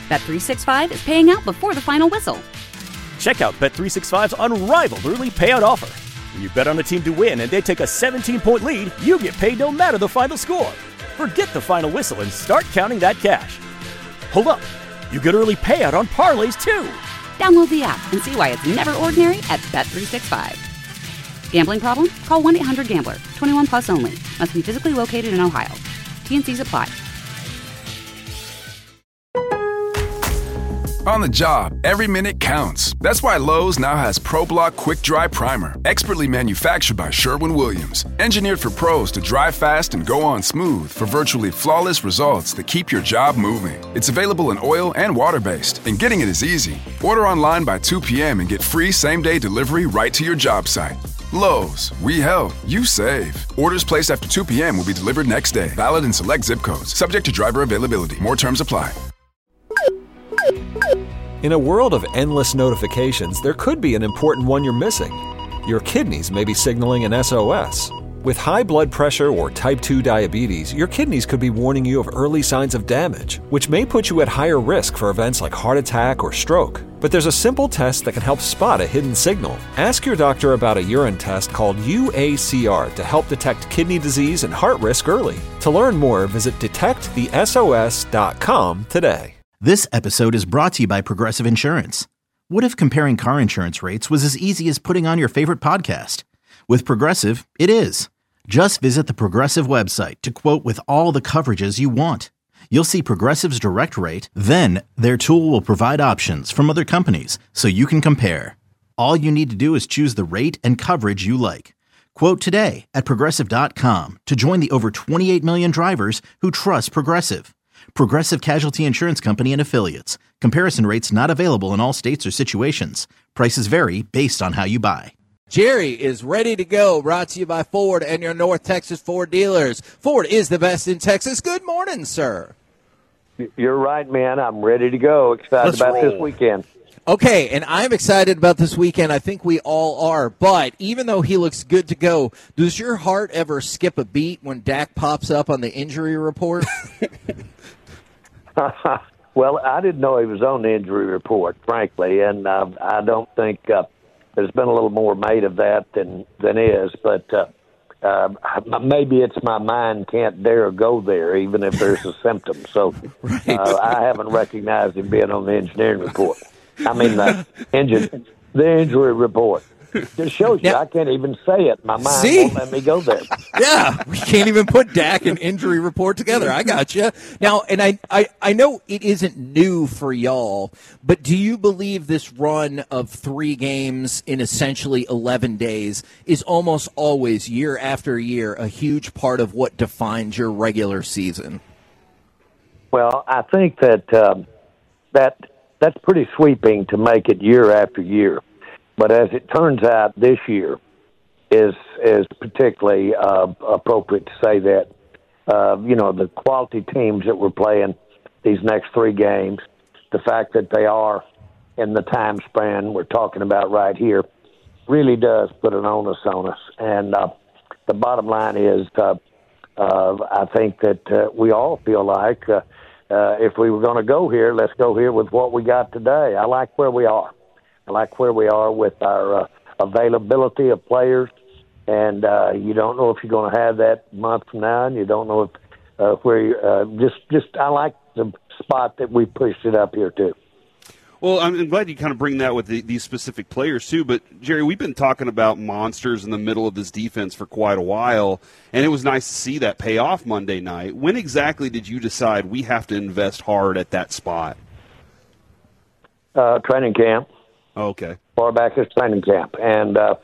Bet365 is paying out before the final whistle. Check out Bet365's unrivaled early payout offer. When you bet on a team to win and they take a 17-point lead, you get paid no matter the final score. Forget the final whistle and start counting that cash. Hold up. You get early payout on parlays, too. Download the app and see why it's never ordinary at Bet365. Gambling problem? Call 1-800-GAMBLER. 21 plus only. Must be physically located in Ohio. T&Cs apply. On the job, every minute counts. That's why Lowe's now has ProBlock Quick Dry Primer, expertly manufactured by Sherwin-Williams. Engineered for pros to dry fast and go on smooth for virtually flawless results that keep your job moving. It's available in oil and water-based, and getting it is easy. Order online by 2 p.m. and get free same-day delivery right to your job site. Lowe's, we help, you save. Orders placed after 2 p.m. will be delivered next day. Valid in select zip codes. Subject to driver availability. More terms apply. In a world of endless notifications, there could be an important one you're missing. Your kidneys may be signaling an SOS. With high blood pressure or type 2 diabetes, your kidneys could be warning you of early signs of damage, which may put you at higher risk for events like heart attack or stroke. But there's a simple test that can help spot a hidden signal. Ask your doctor about a urine test called UACR to help detect kidney disease and heart risk early. To learn more, visit detectthesos.com today. This episode is brought to you by Progressive Insurance. What if comparing car insurance rates was as easy as putting on your favorite podcast? With Progressive, it is. Just visit the Progressive website to quote with all the coverages you want. You'll see Progressive's direct rate, then their tool will provide options from other companies so you can compare. All you need to do is choose the rate and coverage you like. Quote today at Progressive.com to join the over 28 million drivers who trust Progressive. Progressive Casualty Insurance Company and Affiliates. Comparison rates not available in all states or situations. Prices vary based on how you buy. Jerry is ready to go, brought to you by Ford and your North Texas Ford dealers. Ford is the best in Texas. Good morning, sir. You're right, man. I'm ready to go. Excited about this weekend. Okay, and I'm excited about this weekend. I think we all are. But even though he looks good to go, does your heart ever skip a beat when Dak pops up on the injury report? Well, I didn't know he was on the injury report, frankly, and I don't think there's been a little more made of that than is. But maybe it's my mind can't dare go there, even if there's a symptom. So Right. I haven't recognized him being on the engineering report. I mean, the injury report. Just shows you I can't even say it. My mind won't let me go there. Yeah, we can't even put Dak and injury report together. I got you. Now, and I know it isn't new for y'all, but do you believe this run of 3 games in essentially 11 days is almost always, year after year, a huge part of what defines your regular season? Well, I think that that's pretty sweeping to make it year after year. But as it turns out, this year is particularly appropriate to say that. The quality teams that we're playing these next 3 games, the fact that they are in the time span we're talking about right here, really does put an onus on us. And the bottom line is, I think that we all feel like if we were going to go here, let's go here with what we got today. I like where we are. I like where we are with our availability of players, and you don't know if you're going to have that month from now, and you don't know if I like the spot that we pushed it up here too. Well, I'm glad you kind of bring that with these specific players too. But Jerry, we've been talking about monsters in the middle of this defense for quite a while, and it was nice to see that pay off Monday night. When exactly did you decide we have to invest hard at that spot? Training camp. Okay. Far back as training camp, and that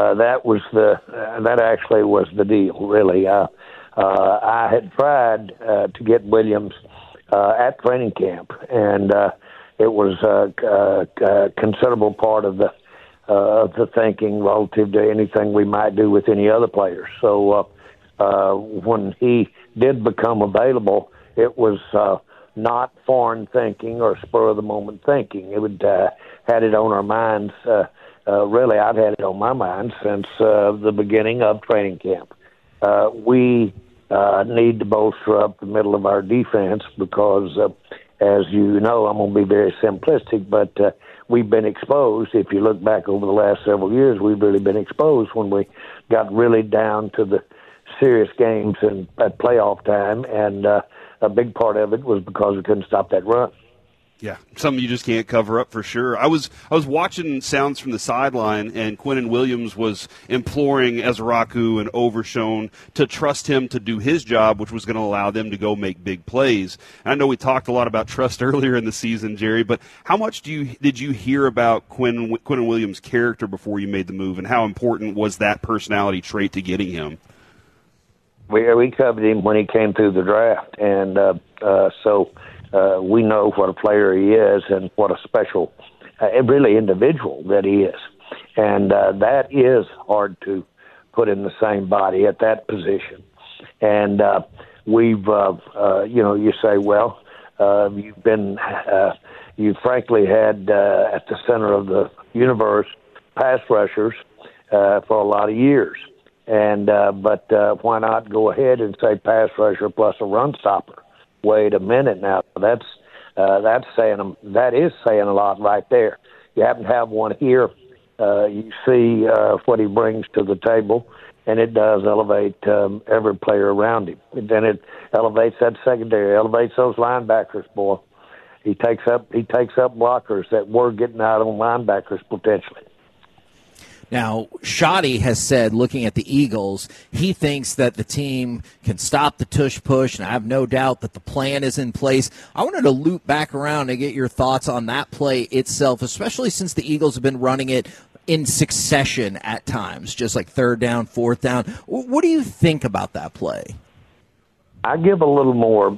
actually was the deal. Really, I had tried to get Williams at training camp, and it was a considerable part of the thinking relative to anything we might do with any other players. So when he did become available, it was not foreign thinking or spur of the moment thinking. It would had it on our minds. Really, I've had it on my mind since the beginning of training camp. We need to bolster up the middle of our defense because as you know, I'm going to be very simplistic, but we've been exposed. If you look back over the last several years, we've really been exposed when we got really down to the serious games and at playoff time, and a big part of it was because we couldn't stop that run. Yeah, something you just can't cover up for sure. I was watching sounds from the sideline, and Quinnen Williams was imploring Ezraku and Overshone to trust him to do his job, which was going to allow them to go make big plays. And I know we talked a lot about trust earlier in the season, Jerry, but how much did you hear about Quinnen Williams' character before you made the move, and how important was that personality trait to getting him? We covered him when he came through the draft, and so we know what a player he is and what a special, really individual that he is. And that is hard to put in the same body at that position. And we've, you say, well, you frankly had at the center of the universe pass rushers for a lot of years. And but why not go ahead and say pass rusher plus a run stopper? Wait a minute now. That is saying a lot right there. You happen to have one here. You see what he brings to the table, and it does elevate every player around him. And then it elevates that secondary, elevates those linebackers. Boy, he takes up blockers that were getting out on linebackers potentially. Now, Shoddy has said, looking at the Eagles, he thinks that the team can stop the tush-push, and I have no doubt that the plan is in place. I wanted to loop back around and get your thoughts on that play itself, especially since the Eagles have been running it in succession at times, just like third down, fourth down. What do you think about that play? I give a little more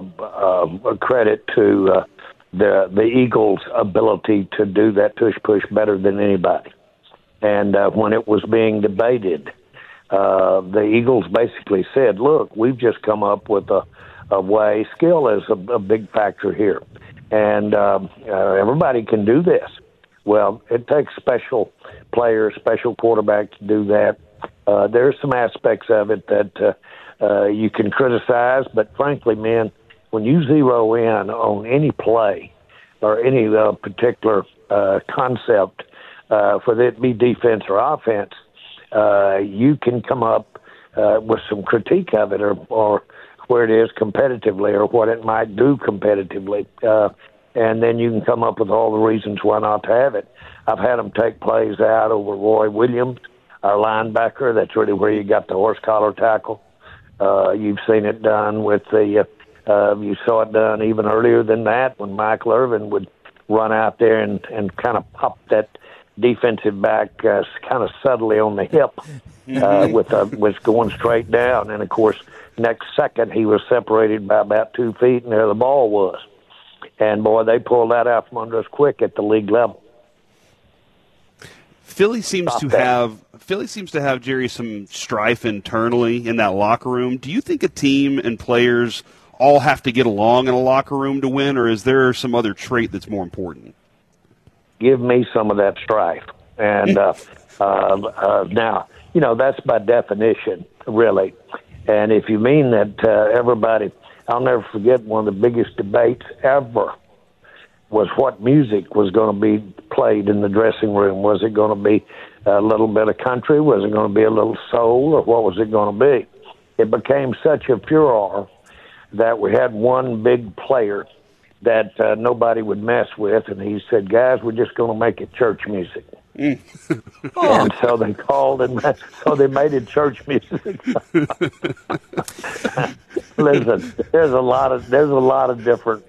credit to the Eagles' ability to do that tush-push better than anybody. And when it was being debated, the Eagles basically said, look, we've just come up with a way. Skill is a big factor here. And everybody can do this. Well, it takes special players, special quarterbacks to do that. There's some aspects of it that you can criticize, but frankly, man, when you zero in on any play or any particular concept, whether it be defense or offense, you can come up with some critique of it or where it is competitively or what it might do competitively. And then you can come up with all the reasons why not to have it. I've had them take plays out over Roy Williams, our linebacker. That's really where you got the horse collar tackle. You've seen it done with you saw it done even earlier than that when Michael Irvin would run out there and kind of pop that defensive back kind of subtly on the hip was going straight down. And, of course, next second he was separated by about 2 feet, and there the ball was. And, boy, they pulled that out from under us quick at the league level. Philly seems to have, Jerry, some strife internally in that locker room. Do you think a team and players all have to get along in a locker room to win, or is there some other trait that's more important? Give me some of that strife. And now, that's by definition, really. And if you mean that everybody, I'll never forget one of the biggest debates ever was what music was going to be played in the dressing room. Was it going to be a little bit of country? Was it going to be a little soul? Or what was it going to be? It became such a furor that we had one big player that nobody would mess with, and he said, guys, we're just going to make it church music. And so they called and so they made it church music. Listen, there's a lot of different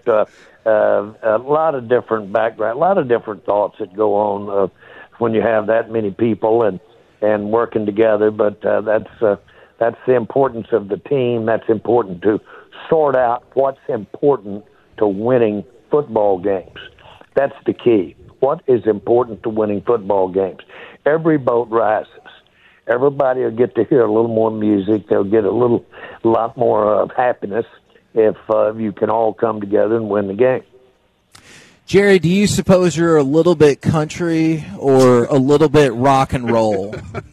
background, a lot of different thoughts that go on when you have that many people and working together. But that's the importance of the team. That's important to sort out what's important to winning football games. That's the key. What is important to winning football games? Every boat rises. Everybody will get to hear a little more music. They'll get a lot more happiness if you can all come together and win the game. Jerry, do you suppose you're a little bit country or a little bit rock and roll?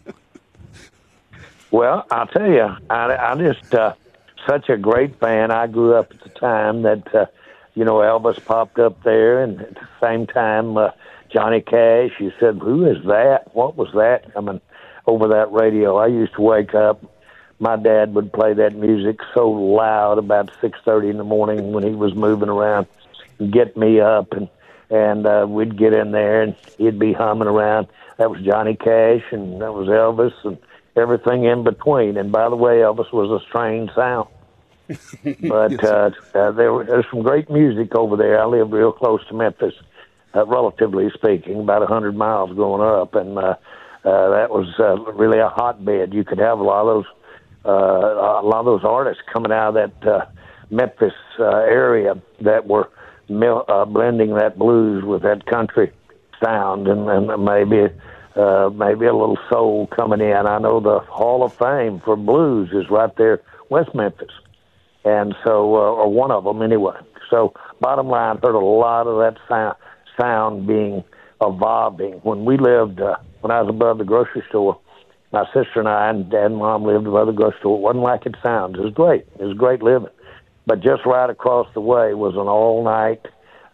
Well, I'll tell you, I just such a great fan. I grew up at the time that Elvis popped up there, and at the same time, Johnny Cash. You said, who is that? What was that coming over that radio? I used to wake up. My dad would play that music so loud about 6:30 in the morning when he was moving around and get me up, and we'd get in there, and he'd be humming around. That was Johnny Cash, and that was Elvis, and everything in between. And by the way, Elvis was a strange sound. But there's some great music over there. I live real close to Memphis, relatively speaking, about 100 miles going up, and that was really a hotbed. You could have a lot of those artists coming out of that Memphis area that were blending that blues with that country sound, and maybe a little soul coming in. I know the Hall of Fame for blues is right there, West Memphis. And so, or one of them anyway. So, bottom line, heard a lot of that sound being evolving. When we lived, when I was above the grocery store, my sister and I and Dad and Mom lived above the grocery store. It wasn't like it sounds. It was great. It was great living. But just right across the way was an all-night,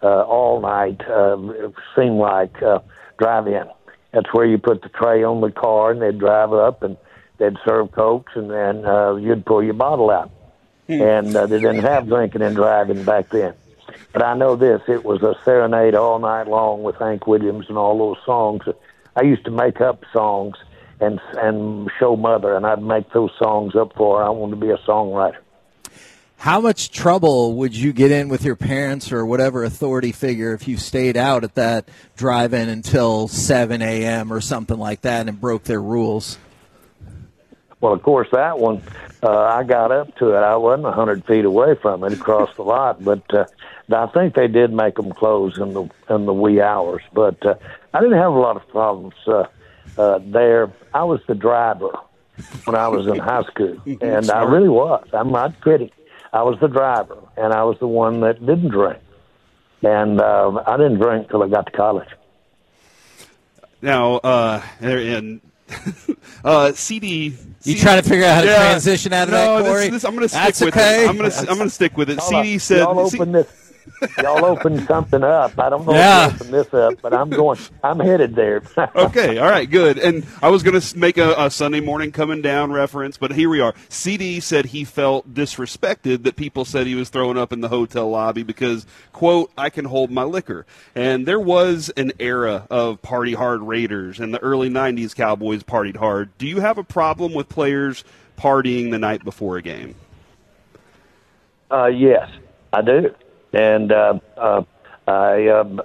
it seemed like, drive-in. That's where you put the tray on the car, and they'd drive up, and they'd serve Cokes, and then you'd pull your bottle out. And they didn't have drinking and driving back then. But I know this, it was a serenade all night long with Hank Williams and all those songs. I used to make up songs and show Mother, and I'd make those songs up for her. I wanted to be a songwriter. How much trouble would you get in with your parents or whatever authority figure if you stayed out at that drive-in until 7 a.m. or something like that and broke their rules? Well, of course, that one, I got up to it. I wasn't 100 feet away from it across the lot, but I think they did make them close in the wee hours. But I didn't have a lot of problems there. I was the driver when I was in high school, and I really was. I'm not kidding. I was the driver, and I was the one that didn't drink. And I didn't drink till I got to college. Now, CD. You trying to figure out how to transition out of that, Corey? I'm going to stick with it. I'm going to stick with it. CD said. Y'all opened something up. I don't know if you opened this up, but I'm headed there. Okay, all right, good. And I was going to make a Sunday morning coming down reference, but here we are. CD said he felt disrespected that people said he was throwing up in the hotel lobby because, quote, I can hold my liquor. And there was an era of party hard Raiders, and the early 90s Cowboys partied hard. Do you have a problem with players partying the night before a game? Yes, I do. And I don't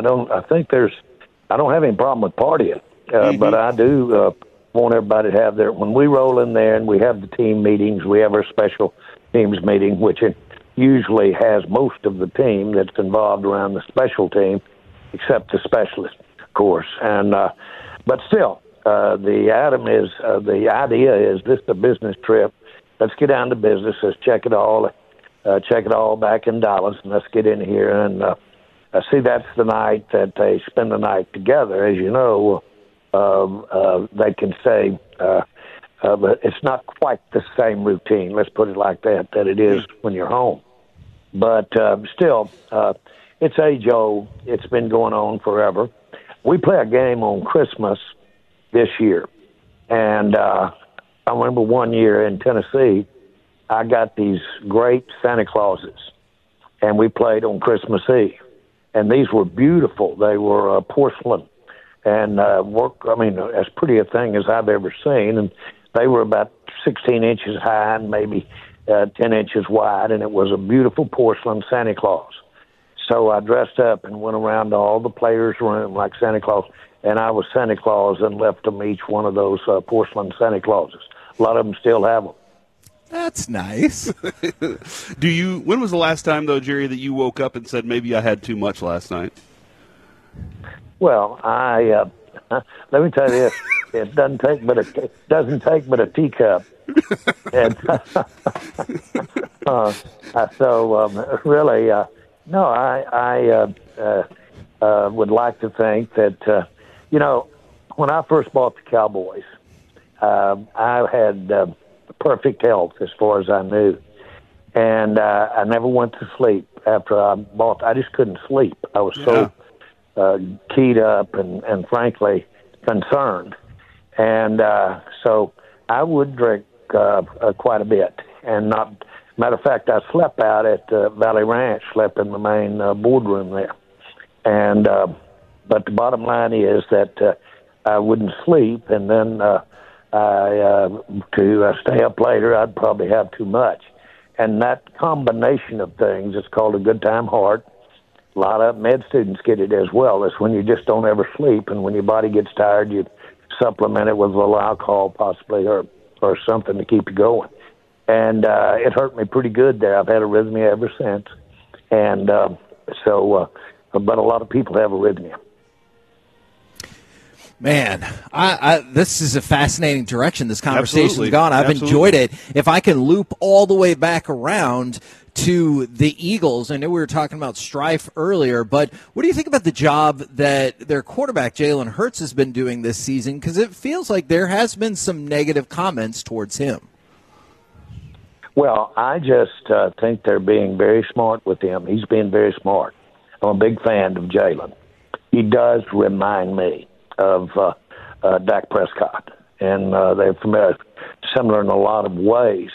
have any problem with partying, but I do want everybody to have when we roll in there and we have the team meetings, we have our special teams meeting, which it usually has most of the team that's involved around the special team, except the specialist, of course. And but still, the idea is this is a business trip. Let's get down to business. Let's check it all back in Dallas, and let's get in here. And see, that's the night that they spend the night together. As you know, they can say, but it's not quite the same routine, let's put it like that it is when you're home. But still, it's age-old. It's been going on forever. We play a game on Christmas this year. And I remember one year in Tennessee, I got these great Santa Clauses, and we played on Christmas Eve. And these were beautiful. They were porcelain and as pretty a thing as I've ever seen. And they were about 16 inches high and maybe 10 inches wide, and it was a beautiful porcelain Santa Claus. So I dressed up and went around to all the players' room like Santa Claus, and I was Santa Claus and left them each one of those porcelain Santa Clauses. A lot of them still have them. That's nice. When was the last time, though, Jerry, that you woke up and said, maybe I had too much last night? Well, let me tell you this. It doesn't take but a teacup. And really, no, I would like to think that, when I first bought the Cowboys, I had perfect health as far as I knew. And I never went to sleep after I bought. I just couldn't sleep. I was so keyed up and frankly concerned. And so I would drink quite a bit. And matter of fact, I slept out at Valley Ranch, slept in the main boardroom there. And but the bottom line is that I wouldn't sleep, and then to stay up later, I'd probably have too much. And that combination of things is called a good time heart. A lot of med students get it as well. It's when you just don't ever sleep, and when your body gets tired, you supplement it with a little alcohol possibly or something to keep you going. And it hurt me pretty good there. I've had arrhythmia ever since. And but a lot of people have arrhythmia. Man, this is a fascinating direction this conversation's gone. I've Absolutely. enjoyed it. If I can loop all the way back around to the Eagles, I know we were talking about strife earlier, but what do you think about the job that their quarterback, Jalen Hurts, has been doing this season? Because it feels like there has been some negative comments towards him. Well, I just think they're being very smart with him. He's being very smart. I'm a big fan of Jalen. He does remind me of Dak Prescott, and they're similar in a lot of ways.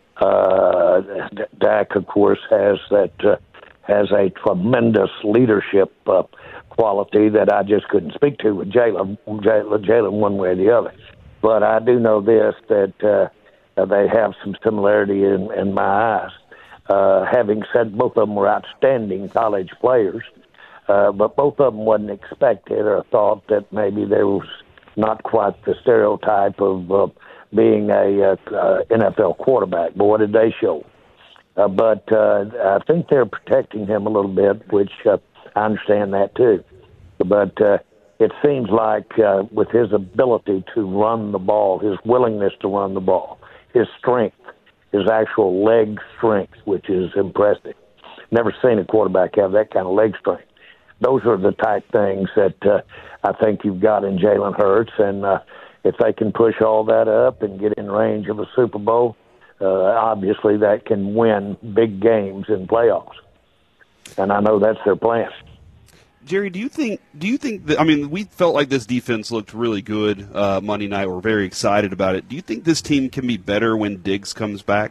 Dak, of course, has a tremendous leadership quality that I just couldn't speak to with Jalen one way or the other. But I do know this, that they have some similarity in my eyes. Having said both of them were outstanding college players, but both of them wasn't expected or thought that maybe there was not quite the stereotype of being a NFL quarterback. Boy, did they show. But I think they're protecting him a little bit, which I understand that too. But it seems like with his ability to run the ball, his willingness to run the ball, his strength, his actual leg strength, which is impressive. Never seen a quarterback have that kind of leg strength. Those are the type things that I think you've got in Jalen Hurts, and if they can push all that up and get in range of a Super Bowl, obviously that can win big games in playoffs. And I know that's their plan. Jerry, do you think that, I mean, we felt like this defense looked really good Monday night. We're very excited about it. Do you think this team can be better when Diggs comes back?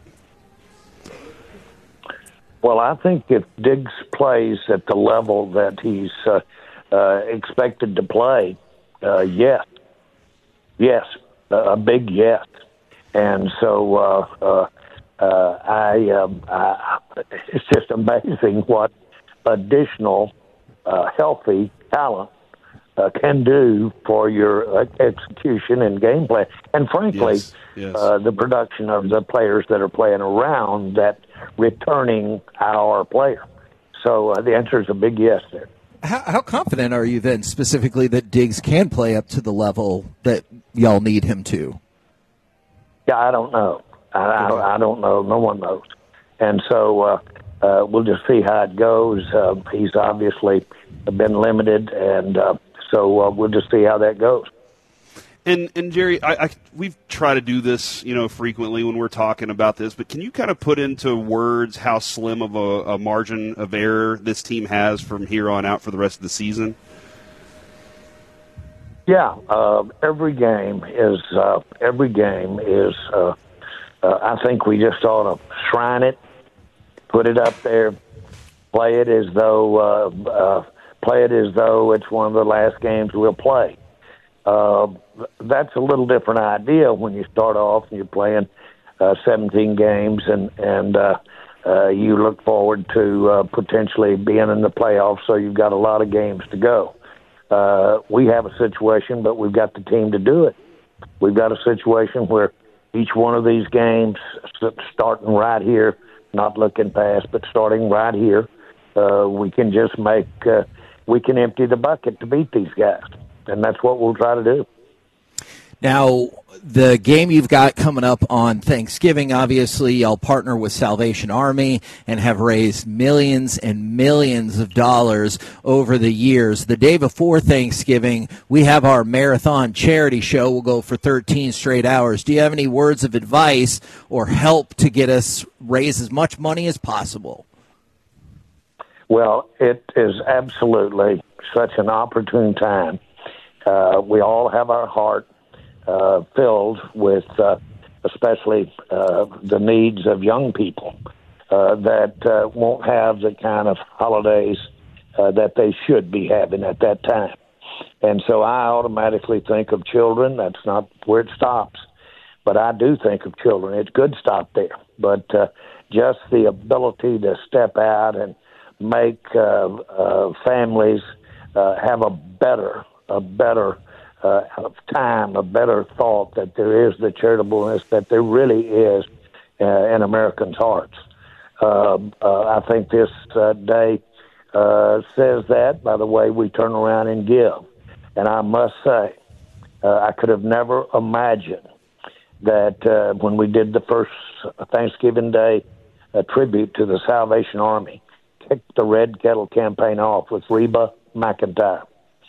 Well, I think if Diggs plays at the level that he's expected to play, yes. Yes, a big yes. And so it's just amazing what additional healthy talent can do for your execution and game plan. And frankly, yes. The production of the players that are playing around that returning our player. So the answer is a big yes there. How confident are you then specifically that Diggs can play up to the level that y'all need him to? Yeah, I don't know. I don't know. No one knows. And so we'll just see how it goes. He's obviously been limited, and so we'll just see how that goes. And Jerry, we've tried to do this, frequently when we're talking about this, but can you kind of put into words how slim of a margin of error this team has from here on out for the rest of the season? Yeah, every game is. I think we just ought to shrine it, put it up there, play it as though it's one of the last games we'll play. That's a little different idea when you start off and you're playing 17 games and you look forward to potentially being in the playoffs, so you've got a lot of games to go. We have a situation, but we've got the team to do it. We've got a situation where each one of these games, starting right here, not looking past, but starting right here, we can just we can empty the bucket to beat these guys. And that's what we'll try to do. Now, the game you've got coming up on Thanksgiving, obviously, y'all partner with Salvation Army and have raised millions and millions of dollars over the years. The day before Thanksgiving, we have our marathon charity show. We'll go for 13 straight hours. Do you have any words of advice or help to get us raise as much money as possible? Well, it is absolutely such an opportune time. We all have our heart filled with especially the needs of young people that won't have the kind of holidays that they should be having at that time. And so I automatically think of children. That's not where it stops. But I do think of children. It could stop there. But just the ability to step out and make families have a better time, a better thought that there is the charitableness that there really is in Americans' hearts. I think this day says that by the way we turn around and give. And I must say, I could have never imagined that when we did the first Thanksgiving Day tribute to the Salvation Army, kicked the Red Kettle campaign off with Reba McEntire.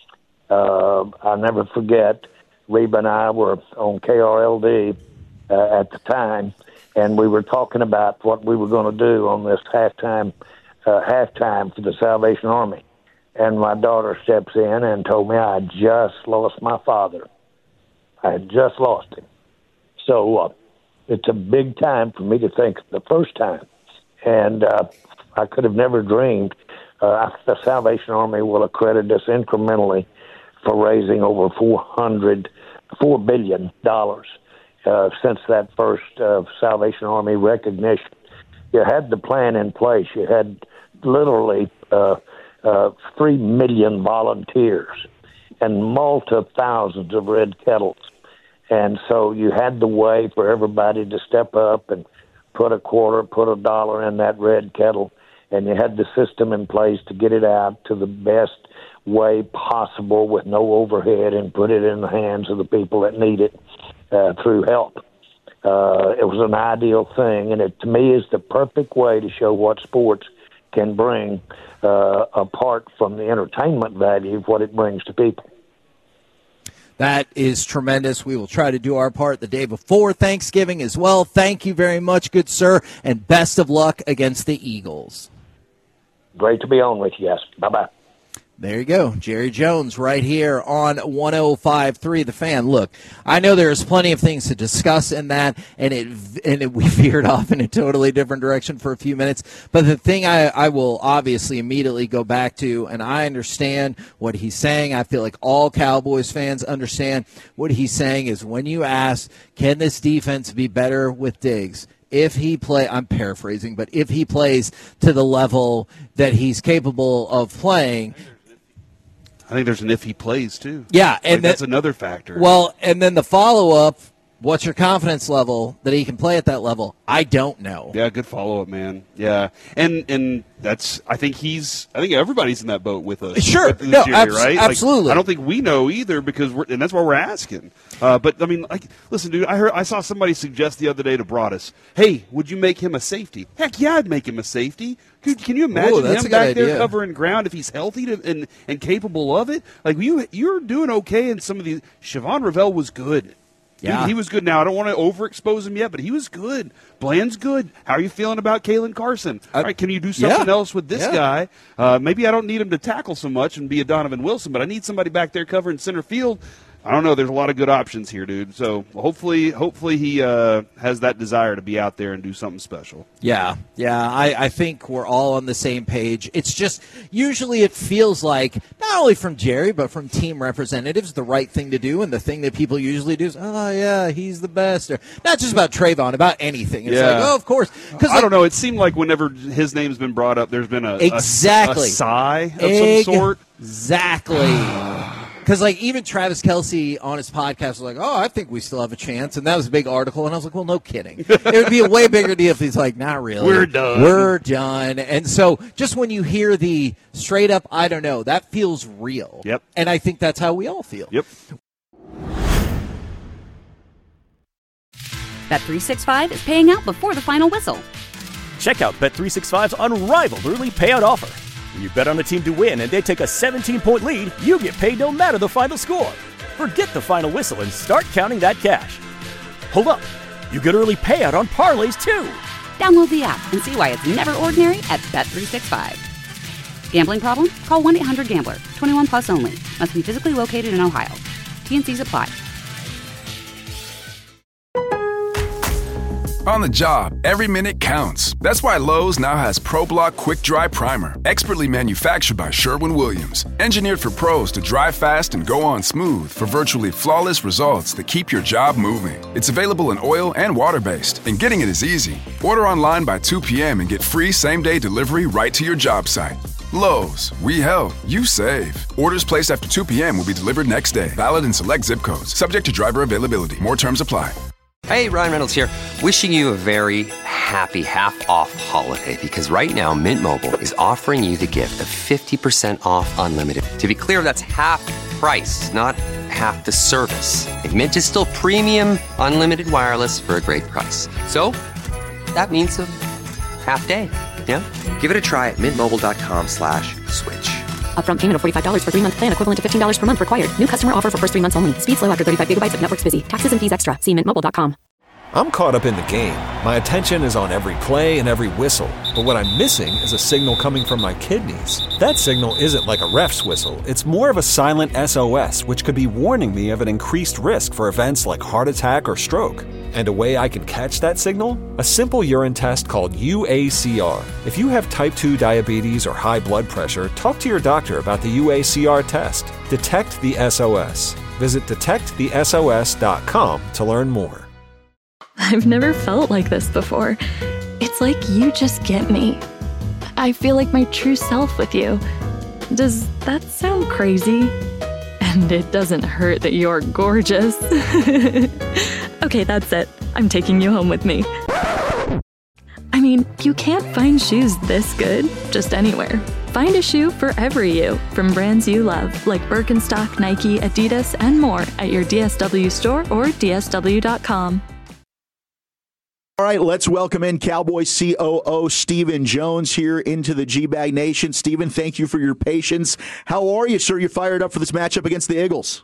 I'll never forget, Reba and I were on KRLD at the time, and we were talking about what we were going to do on this halftime for the Salvation Army. And my daughter steps in and told me I had just lost my father. I had just lost him. So it's a big time for me to think the first time. And I could have never dreamed the Salvation Army will accredit us incrementally for raising over $4 billion since that first Salvation Army recognition. You had the plan in place. You had literally 3 million volunteers and multi-thousands of red kettles. And so you had the way for everybody to step up and put a quarter, put a dollar in that red kettle, and you had the system in place to get it out to the best way possible with no overhead and put it in the hands of the people that need it through help. It was an ideal thing, and it, to me, is the perfect way to show what sports can bring apart from the entertainment value of what it brings to people. That is tremendous. We will try to do our part the day before Thanksgiving as well. Thank you very much, good sir, and best of luck against the Eagles. Great to be on with you guys. Bye-bye. There you go. Jerry Jones right here on 105.3 The Fan. Look, I know there's plenty of things to discuss in that, and we veered off in a totally different direction for a few minutes. But the thing I will obviously immediately go back to, and I understand what he's saying. I feel like all Cowboys fans understand what he's saying is when you ask, can this defense be better with Diggs? If he I'm paraphrasing, but if he plays to the level that he's capable of playing, I think there's an if he plays, too. Yeah. And that's another factor. Well, and then the follow-up, what's your confidence level that he can play at that level? I don't know. Yeah, good follow-up, man. Yeah. And that's – I think everybody's in that boat with us. Sure. With Jerry, right? Absolutely. I don't think we know either because and that's why we're asking. But, I mean, listen, dude, I saw somebody suggest the other day to Broadus, hey, would you make him a safety? Heck, yeah, I'd make him a safety. Can you imagine him back there covering ground if he's healthy and capable of it? Like, you're doing okay in some of the – Siobhan Revell was good. Yeah. Dude, he was good. Now, I don't want to overexpose him yet, but he was good. Bland's good. How are you feeling about Kalen Carson? All right, can you do something else with this guy? Maybe I don't need him to tackle so much and be a Donovan Wilson, but I need somebody back there covering center field. I don't know. There's a lot of good options here, dude. So hopefully he has that desire to be out there and do something special. Yeah. I think we're all on the same page. It's just usually it feels like not only from Jerry but from team representatives the right thing to do, and the thing that people usually do is, oh yeah, he's the best. Or not just about Trayvon, about anything. It's like, oh, of course. I don't know. It seemed like whenever his name's been brought up, there's been a sigh of some sort. Exactly. Because, like, even Travis Kelce on his podcast was like, oh, I think we still have a chance. And that was a big article. And I was like, well, no kidding. It would be a way bigger deal if he's like, not really. We're done. And so just when you hear the straight up, I don't know, that feels real. Yep. And I think that's how we all feel. Yep. Bet365 is paying out before the final whistle. Check out Bet365's unrivaled early payout offer. When you bet on a team to win and they take a 17-point lead, you get paid no matter the final score. Forget the final whistle and start counting that cash. Hold up. You get early payout on parlays, too. Download the app and see why it's never ordinary at Bet365. Gambling problem? Call 1-800-GAMBLER. 21 plus only. Must be physically located in Ohio. T&Cs apply. On the job, every minute counts. That's why Lowe's now has ProBlock Quick Dry Primer, expertly manufactured by Sherwin-Williams. Engineered for pros to dry fast and go on smooth for virtually flawless results that keep your job moving. It's available in oil and water-based, and getting it is easy. Order online by 2 p.m. and get free same-day delivery right to your job site. Lowe's, we help, you save. Orders placed after 2 p.m. will be delivered next day. Valid in select zip codes. Subject to driver availability. More terms apply. Hey, Ryan Reynolds here. Wishing you a very happy half-off holiday, because right now Mint Mobile is offering you the gift of 50% off unlimited. To be clear, that's half price, not half the service. And Mint is still premium unlimited wireless for a great price. So that means a half day. Yeah? Give it a try at mintmobile.com/switch. Upfront payment of $45 for 3-month plan, equivalent to $15 per month required. New customer offer for first 3 months only. Speed slow after 35 gigabytes if network's busy. Taxes and fees extra. See mintmobile.com. I'm caught up in the game. My attention is on every play and every whistle. But what I'm missing is a signal coming from my kidneys. That signal isn't like a ref's whistle. It's more of a silent SOS, which could be warning me of an increased risk for events like heart attack or stroke. And a way I can catch that signal? A simple urine test called UACR. If you have type 2 diabetes or high blood pressure, talk to your doctor about the UACR test. Detect the SOS. Visit detectthesos.com to learn more. I've never felt like this before. It's like you just get me. I feel like my true self with you. Does that sound crazy? And it doesn't hurt that you're gorgeous. Okay, that's it. I'm taking you home with me. I mean, you can't find shoes this good just anywhere. Find a shoe for every you, from brands you love, like Birkenstock, Nike, Adidas, and more at your DSW store or DSW.com. All right, let's welcome in Cowboys COO Stephen Jones here into the G-Bag Nation. Stephen, thank you for your patience. How are you, sir? You fired up for this matchup against the Eagles?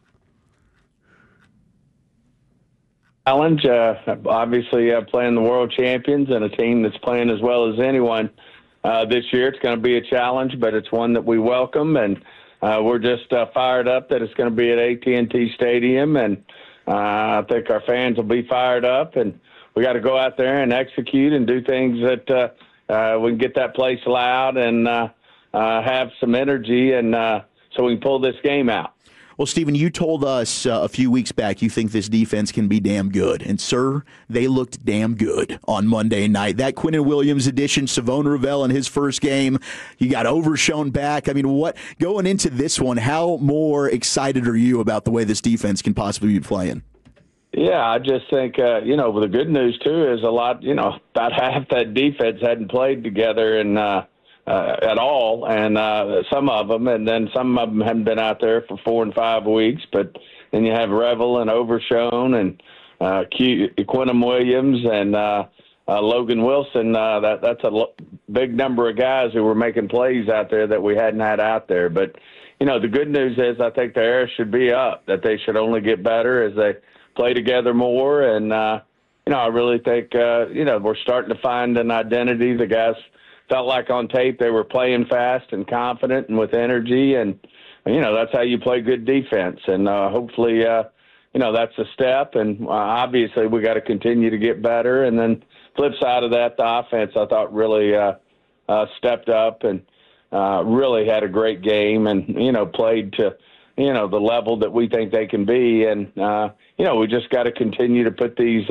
Challenge, obviously playing the world champions and a team that's playing as well as anyone this year. It's going to be a challenge, but it's one that we welcome, and we're just fired up that it's going to be at AT&T Stadium, and I think our fans will be fired up, and we got to go out there and execute and do things that we can get that place loud and have some energy, and so we can pull this game out. Well, Stephen, you told us a few weeks back you think this defense can be damn good. And, sir, they looked damn good on Monday night. That Quinnen Williams edition, Savon Ravel in his first game, you got Overshown back. I mean, what going into this one, how more excited are you about the way this defense can possibly be playing? Yeah, I just think, the good news, too, is a lot, about half that defense hadn't played together and at all, and some of them, and then some of them haven't been out there for 4 and 5 weeks. But then you have Revel and Overshown and Quinnen Williams and Logan Wilson. That's a big number of guys who were making plays out there that we hadn't had out there. But, the good news is I think the air should be up, that they should only get better as they play together more. And, I really think, we're starting to find an identity. The guys felt like on tape they were playing fast and confident and with energy, and that's how you play good defense. And hopefully, that's a step. And obviously, we got to continue to get better. And then flip side of that, the offense I thought really stepped up and really had a great game and played to the level that we think they can be. And we just got to continue to put these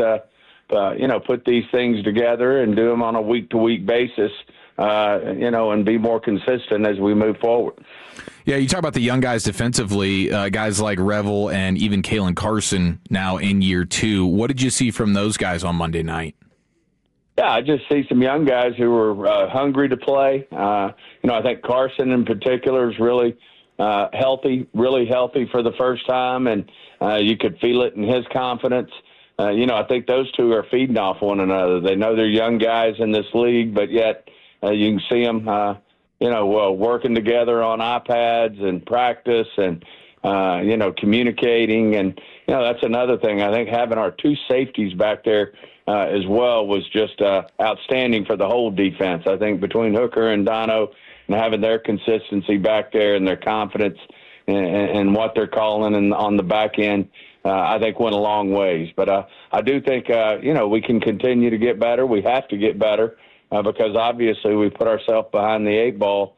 things together and do them on a week-to-week basis. And be more consistent as we move forward. Yeah, you talk about the young guys defensively, guys like Revel and even Kalen Carson now in year 2. What did you see from those guys on Monday night? Yeah, I just see some young guys who were hungry to play. I think Carson in particular is really healthy for the first time, and you could feel it in his confidence. I think those two are feeding off one another. They know they're young guys in this league, but yet you can see them, working together on iPads and practice and, communicating. And, that's another thing. I think having our 2 safeties back there as well was just outstanding for the whole defense. I think between Hooker and Dono, having their consistency back there and their confidence and what they're calling and on the back end, I think went a long ways. But I do think, we can continue to get better. We have to get better because obviously we put ourselves behind the 8 ball,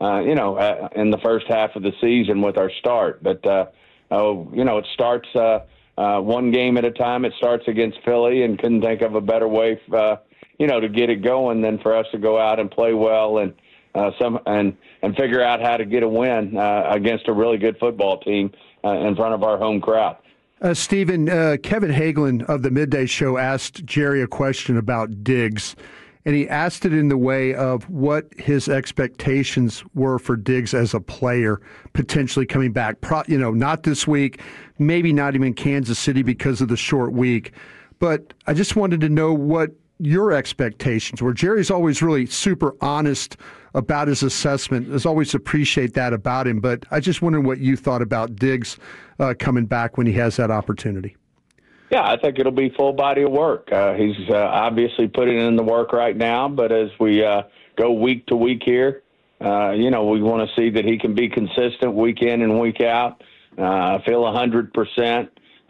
in the first half of the season with our start. But, it starts one game at a time. It starts against Philly, and couldn't think of a better way, to get it going than for us to go out and play well and figure out how to get a win against a really good football team in front of our home crowd. Stephen, Kevin Hagelin of the Midday Show asked Jerry a question about Diggs, and he asked it in the way of what his expectations were for Diggs as a player, potentially coming back. Not this week, maybe not even Kansas City because of the short week. But I just wanted to know what your expectations were. Jerry's always really super honest about his assessment. There's always appreciate that about him. But I just wondered what you thought about Diggs coming back when he has that opportunity. Yeah, I think it'll be full body of work. He's obviously putting in the work right now, but as we go week to week here, we want to see that he can be consistent week in and week out. I feel 100%.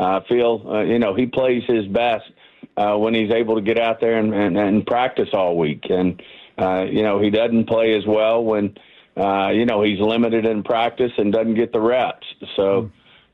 He plays his best when he's able to get out there and practice all week. And, he doesn't play as well when, he's limited in practice and doesn't get the reps. So,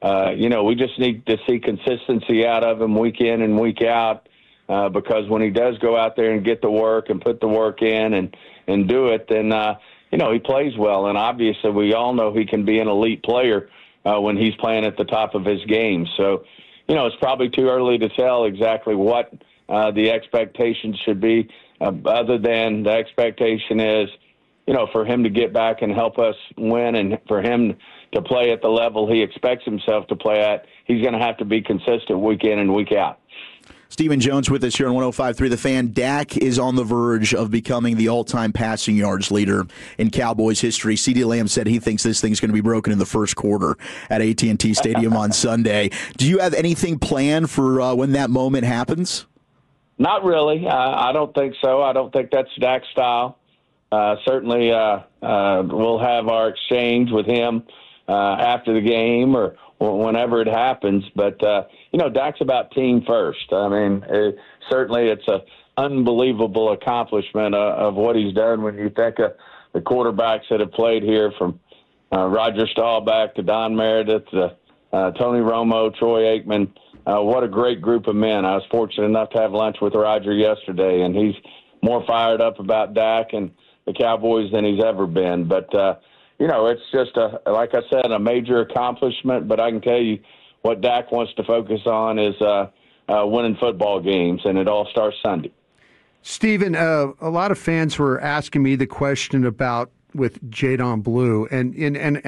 we just need to see consistency out of him week in and week out because when he does go out there and get the work and put the work in and do it, then, he plays well. And obviously we all know he can be an elite player when he's playing at the top of his game. So, it's probably too early to tell exactly what the expectations should be other than the expectation is, for him to get back and help us win and for him to play at the level he expects himself to play at, he's going to have to be consistent week in and week out. Stephen Jones with us here on 105.3 The Fan. Dak is on the verge of becoming the all-time passing yards leader in Cowboys history. CeeDee Lamb said he thinks this thing's going to be broken in the first quarter at AT&T Stadium on Sunday. Do you have anything planned for when that moment happens? Not really. I don't think so. I don't think that's Dak's style. Certainly we'll have our exchange with him after the game or whenever it happens. But, Dak's about team first. I mean, certainly it's an unbelievable accomplishment of what he's done when you think of the quarterbacks that have played here from Roger Staubach to Don Meredith to Tony Romo, Troy Aikman. What a great group of men. I was fortunate enough to have lunch with Roger yesterday, and he's more fired up about Dak and the Cowboys than he's ever been. But, it's just, like I said, a major accomplishment. But I can tell you what Dak wants to focus on is winning football games, and it all starts Sunday. Stephen, a lot of fans were asking me the question about with Jadon Blue, and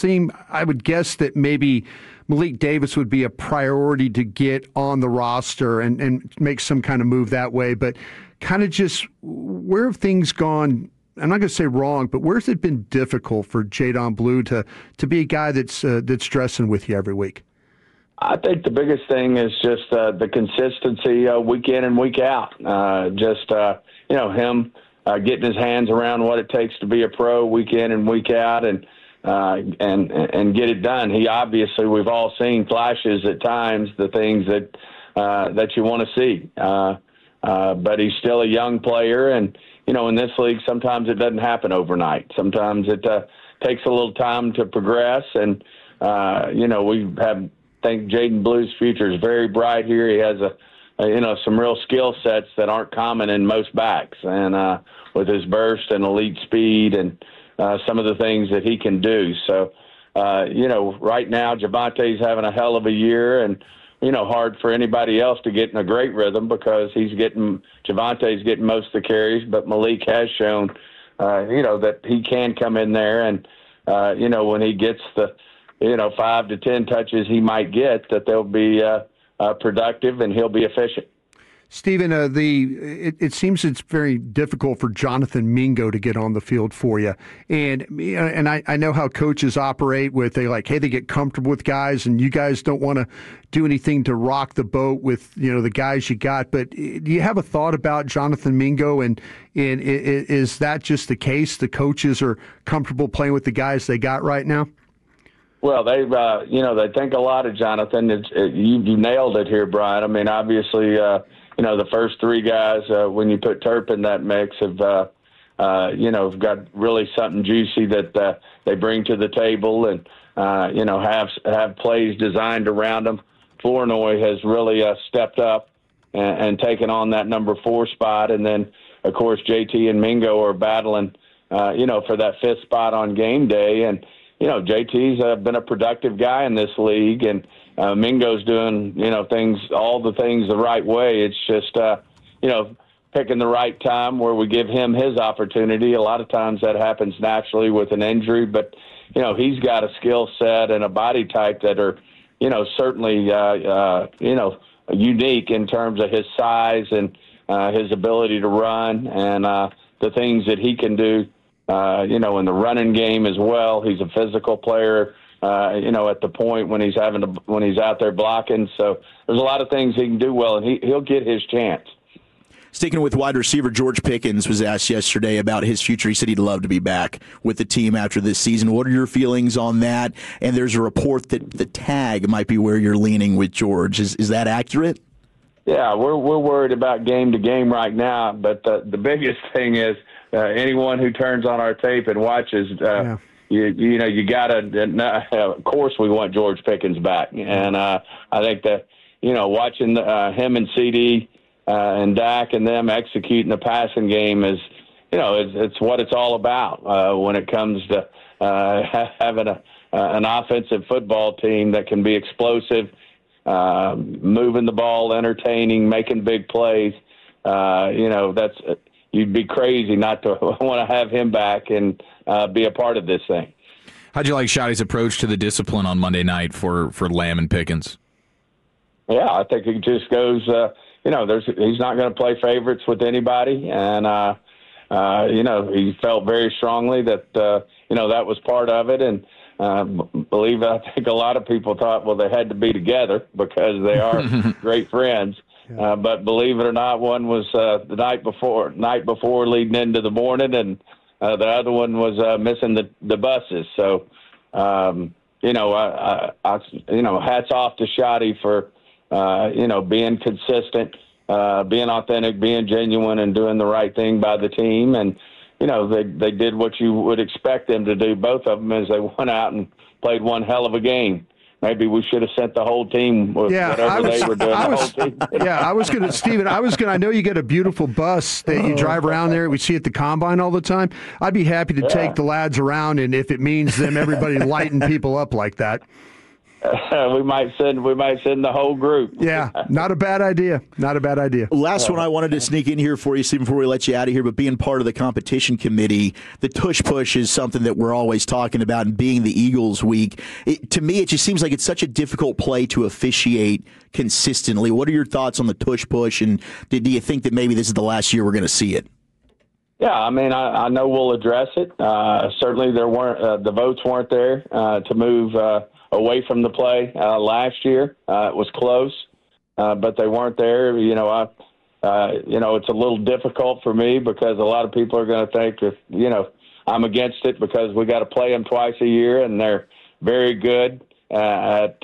I would guess that maybe Malik Davis would be a priority to get on the roster and make some kind of move that way. But kind of just where have things gone? I'm not going to say wrong, but where's it been difficult for Jadon Blue to be a guy that's dressing with you every week? I think the biggest thing is just the consistency week in and week out. Him getting his hands around what it takes to be a pro week in and week out and get it done. He obviously, we've all seen flashes at times, the things that you want to see. But he's still a young player, and in this league, sometimes it doesn't happen overnight. Sometimes it takes a little time to progress, and I think Jadon Blue's future is very bright here. He has some real skill sets that aren't common in most backs, and with his burst and elite speed and some of the things that he can do. So, right now Javonte's having a hell of a year, and hard for anybody else to get in a great rhythm because Javonte's getting most of the carries, but Malik has shown, that he can come in there and, when he gets the, 5 to 10 touches he might get, that they'll be productive and he'll be efficient. Stephen, it seems it's very difficult for Jonathan Mingo to get on the field for you. And I know how coaches operate with they get comfortable with guys, and you guys don't want to do anything to rock the boat with, the guys you got. But do you have a thought about Jonathan Mingo, and is that just the case? The coaches are comfortable playing with the guys they got right now? Well, they think a lot of Jonathan. You nailed it here, Brian. I mean, obviously, the first three guys, when you put Turp in that mix, have got really something juicy that they bring to the table, and have plays designed around them. Flournoy has really stepped up and taken on that number 4 spot, and then of course JT and Mingo are battling, for that 5th spot on game day, and JT's been a productive guy in this league, and Mingo's doing, all the things the right way. It's just, picking the right time where we give him his opportunity. A lot of times that happens naturally with an injury, but, he's got a skill set and a body type that are, certainly, unique in terms of his size and his ability to run and the things that he can do. In the running game as well. He's a physical player, at the point when he's out there blocking. So there's a lot of things he can do well, and he'll get his chance. Sticking with wide receiver, George Pickens was asked yesterday about his future. He said he'd love to be back with the team after this season. What are your feelings on that? And there's a report that the tag might be where you're leaning with George. Is that accurate? Yeah, we're worried about game to game right now, but the biggest thing is anyone who turns on our tape and watches, you got to. Of course, we want George Pickens back, and I think that watching him and CD and Dak and them executing the passing game is, it's what it's all about when it comes to having an offensive football team that can be explosive. Moving the ball, entertaining, making big plays. That's you'd be crazy not to want to have him back and be a part of this thing. How'd you like Schotty's approach to the discipline on Monday night for Lamb and Pickens? Yeah, I think he just goes. He's not going to play favorites with anybody, and he felt very strongly that that was part of it, and. I think a lot of people thought, well, they had to be together because they are great friends. But believe it or not, one was the night before leading into the morning, and the other one was missing the buses. So, hats off to Schotty for, being consistent, being authentic, being genuine, and doing the right thing by the team. And, they did what you would expect them to do, both of them, as they went out and played one hell of a game. Maybe we should have sent the whole team with whatever they were doing. I was going to, Stephen, I know you get a beautiful bus that you drive around there. We see at the Combine all the time. I'd be happy to take the lads around, and if it means everybody lighting people up like that. We might send the whole group. Yeah, not a bad idea. Not a bad idea. Last one I wanted to sneak in here for you, Steve, before we let you out of here, but being part of the competition committee, the tush-push is something that we're always talking about, and being the Eagles week, to me it just seems like it's such a difficult play to officiate consistently. What are your thoughts on the tush-push, and do you think that maybe this is the last year we're going to see it? Yeah, I mean, I know we'll address it. Certainly there weren't the votes weren't there to move away from the play last year. It was close, but they weren't there. It's a little difficult for me because a lot of people are going to think I'm against it because we got to play them twice a year, and they're very good at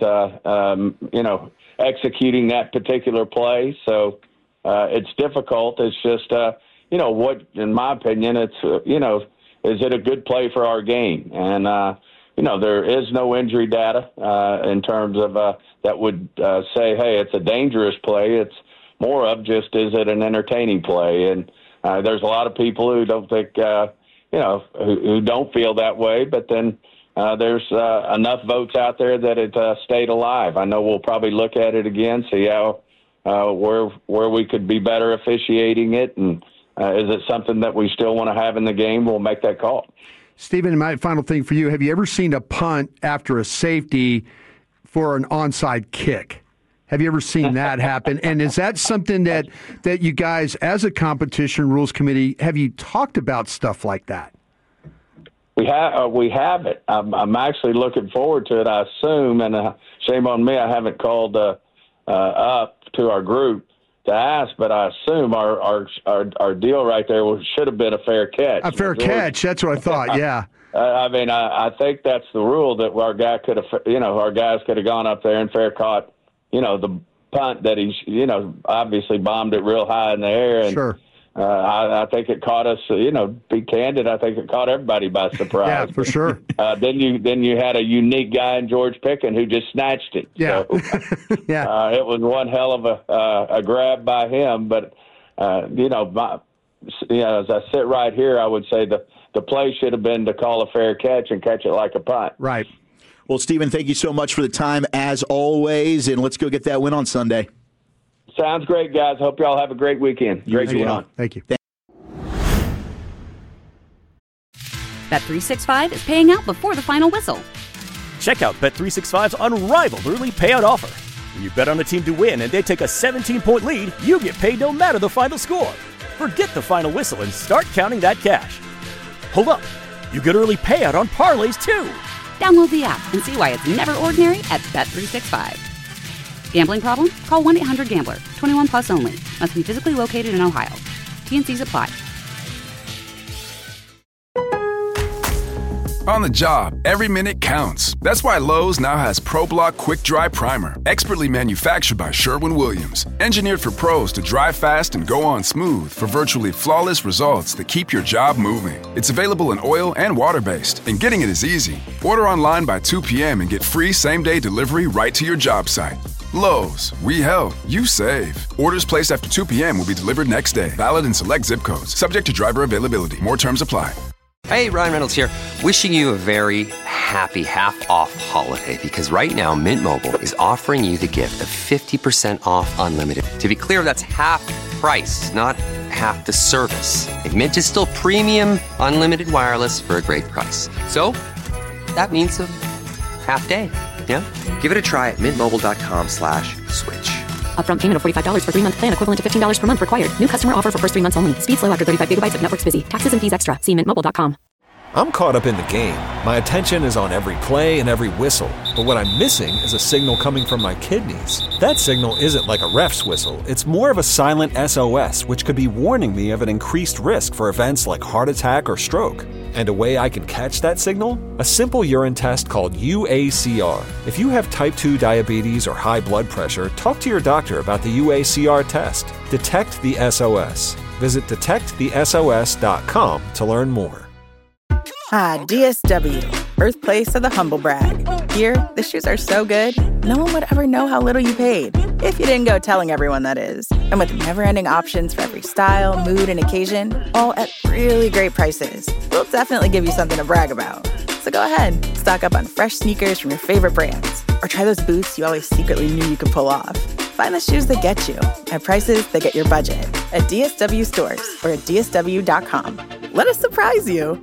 executing that particular play. So it's difficult. It's just what, in my opinion, it's is it a good play for our game? And there is no injury data in terms of that would say, hey, it's a dangerous play. It's more of just, is it an entertaining play? And there's a lot of people who don't think, who don't feel that way. But then there's enough votes out there that it stayed alive. I know we'll probably look at it again, see how where we could be better officiating it, and is it something that we still want to have in the game? We'll make that call. Stephen, my final thing for you, have you ever seen a punt after a safety for an onside kick? Have you ever seen that happen? And is that something that you guys, as a competition rules committee, have you talked about stuff like that? We have it. I'm actually looking forward to it, I assume, and shame on me, I haven't called up to our group to ask, but I assume our deal right there should have been a fair catch. A fair catch, that's what I thought, yeah. I think that's the rule, that our guys could have gone up there and fair caught, the punt that he's, obviously bombed it real high in the air. And, sure. I think it caught us, be candid, I think it caught everybody by surprise. Yeah, for sure. Then you had a unique guy in George Pickens who just snatched it. Yeah. So, yeah. It was one hell of a grab by him. But, as I sit right here, I would say the play should have been to call a fair catch and catch it like a punt. Right. Well, Stephen, thank you so much for the time, as always, and let's go get that win on Sunday. Sounds great, guys. Hope y'all have a great weekend. Great being on. Thank you. Bet365 is paying out before the final whistle. Check out Bet365's unrivaled early payout offer. When you bet on a team to win and they take a 17-point lead, you get paid no matter the final score. Forget the final whistle and start counting that cash. Hold up. You get early payout on parlays, too. Download the app and see why it's never ordinary at Bet365. Gambling problem? Call 1-800-GAMBLER. 21 plus only. Must be physically located in Ohio. T&Cs apply. On the job, every minute counts. That's why Lowe's now has ProBlock Quick Dry Primer, expertly manufactured by Sherwin-Williams. Engineered for pros to dry fast and go on smooth for virtually flawless results that keep your job moving. It's available in oil and water-based, and getting it is easy. Order online by 2 p.m. and get free same-day delivery right to your job site. Lowe's, we help, you save. Orders placed after 2 p.m. will be delivered next day. Valid in select zip codes. Subject to driver availability. More terms apply. Hey, Ryan Reynolds here. Wishing you a very happy half-off holiday, because right now Mint Mobile is offering you the gift of 50% off unlimited. To be clear, that's half price, not half the service. And Mint is still premium unlimited wireless for a great price. So that means a half day. Yeah? Give it a try at mintmobile.com/switch. Upfront payment of $45 for 3-month plan, equivalent to $15 per month required. New customer offer for first 3 months only. Speed slow after 35 gigabytes if network's busy. Taxes and fees extra. See mintmobile.com. I'm caught up in the game. My attention is on every play and every whistle. But what I'm missing is a signal coming from my kidneys. That signal isn't like a ref's whistle. It's more of a silent SOS, which could be warning me of an increased risk for events like heart attack or stroke. And a way I can catch that signal? A simple urine test called UACR. If you have type 2 diabetes or high blood pressure, talk to your doctor about the UACR test. Detect the SOS. Visit detectthesos.com to learn more. Ah, DSW, birthplace of the humble brag. Here, the shoes are so good, no one would ever know how little you paid. If you didn't go telling everyone, that is. And with never-ending options for every style, mood, and occasion, all at really great prices, we'll definitely give you something to brag about. So go ahead, stock up on fresh sneakers from your favorite brands, or try those boots you always secretly knew you could pull off. Find the shoes that get you at prices that get your budget at DSW stores or at DSW.com. Let us surprise you.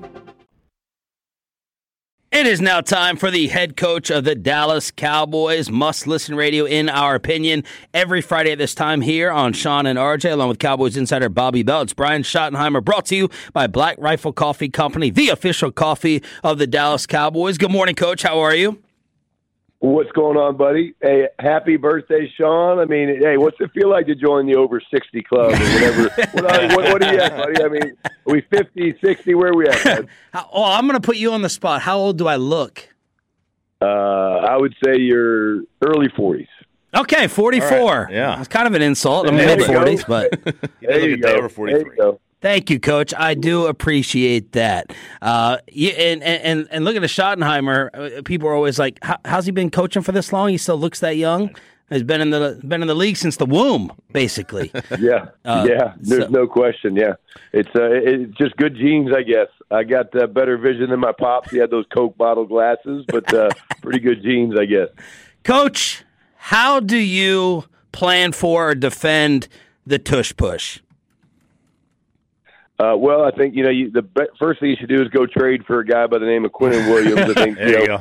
It is now time for the head coach of the Dallas Cowboys. Must-listen radio, in our opinion, every Friday at this time here on Sean and RJ, along with Cowboys insider Bobby Bell. It's Brian Schottenheimer, brought to you by Black Rifle Coffee Company, the official coffee of the Dallas Cowboys. Good morning, Coach. How are you? What's going on, buddy? Hey, happy birthday, Sean. I mean, hey, what's it feel like to join the over 60 club or whatever? what are you at, buddy? I mean, are we 50, 60? Where are we at, man? I'm going to put you on the spot. How old do I look? I would say you're early 40s. Okay, 44. Right. Yeah. It's kind of an insult. I'm mid-40s, but there you go. Over 43. There you go. Thank you, Coach. I do appreciate that. And look at the Schottenheimer. People are always like, "How's he been coaching for this long? He still looks that young." He's been in the league since the womb, basically. Yeah. There's no question. Yeah, it's just good genes, I guess. I got better vision than my pops. He had those Coke bottle glasses, but pretty good genes, I guess. Coach, how do you plan for or defend the tush push? Well, I think first thing you should do is go trade for a guy by the name of Quinnen Williams. I think there you go.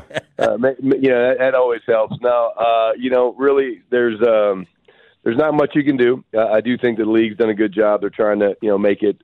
That always helps. Now, really, there's not much you can do. I do think the league's done a good job. They're trying to make it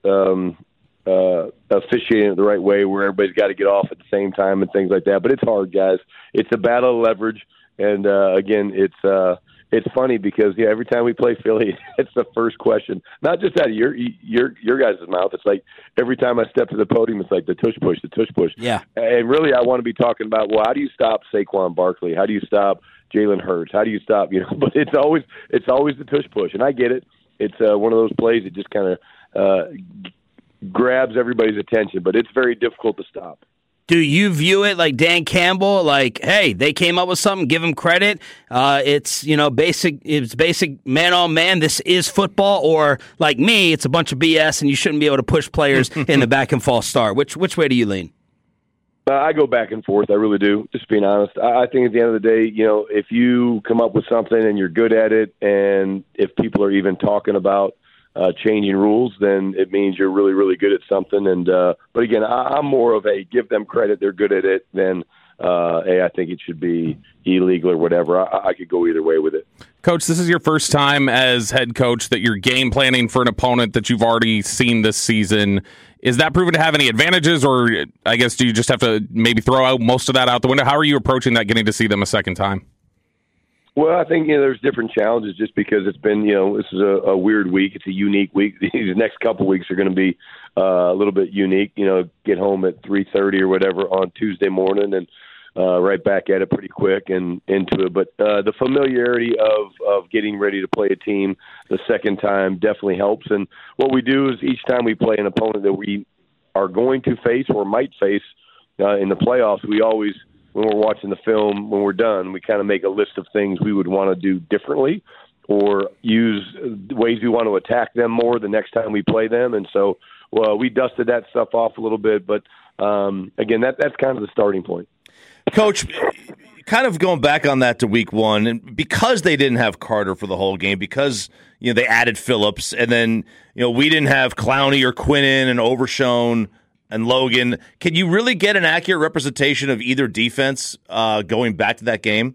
officiating it the right way, where everybody's got to get off at the same time and things like that. But it's hard, guys. It's a battle of leverage, and again, it's funny because every time we play Philly, it's the first question, not just out of your guys' mouth. It's like every time I step to the podium, it's like the tush push. Yeah. And really, I want to be talking about, well, how do you stop Saquon Barkley? How do you stop Jalen Hurts? How do you stop? But it's always the tush push, and I get it. It's one of those plays that just kind of grabs everybody's attention, but it's very difficult to stop. Do you view it like Dan Campbell, like, hey, they came up with something, give them credit? It's basic man on man. This is football, or like me, it's a bunch of BS, and you shouldn't be able to push players in the back and false start. Which way do you lean? I go back and forth. I really do. Just being honest, I think at the end of the day, if you come up with something and you're good at it, and if people are even talking about changing rules, then it means you're really, really good at something. And but again, I'm more of a give them credit, they're good at it, than I think it should be illegal or whatever. I could go either way with it. Coach, this is your first time as head coach that you're game planning for an opponent that you've already seen this season. Is that proven to have any advantages, or I guess do you just have to maybe throw out most of that out the window? How are you approaching that, getting to see them a second time? Well, I think there's different challenges just because it's been this is a weird week. It's a unique week. These next couple weeks are going to be a little bit unique. Get home at 3:30 or whatever on Tuesday morning, and right back at it pretty quick and into it. But the familiarity of getting ready to play a team the second time definitely helps. And what we do is each time we play an opponent that we are going to face or might face in the playoffs, we always, when we're watching the film, when we're done, we kind of make a list of things we would want to do differently or use ways we want to attack them more the next time we play them. And so we dusted that stuff off a little bit. But, again, that's kind of the starting point. Coach, kind of going back on that to week one, and because they didn't have Carter for the whole game, because they added Phillips, and then we didn't have Clowney or Quinnen and Overshown and Logan, can you really get an accurate representation of either defense going back to that game?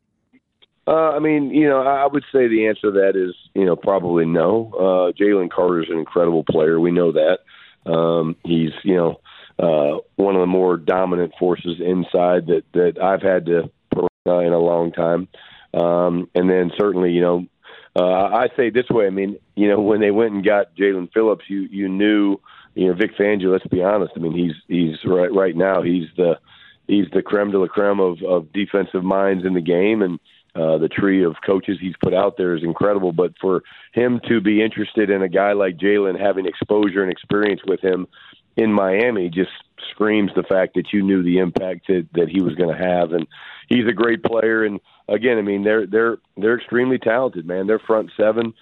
I would say the answer to that is, probably no. Jalen Carter's an incredible player. We know that. He's, one of the more dominant forces inside that I've had to in a long time. And then certainly, I say this way, when they went and got Jalen Phillips, you knew, Vic Fangio, let's be honest. He's right now, he's the creme de la creme of defensive minds in the game, and the tree of coaches he's put out there is incredible. But for him to be interested in a guy like Jalen, having exposure and experience with him in Miami, just screams the fact that you knew the impact that he was going to have. And he's a great player. And again, they're extremely talented, man. Their front seven,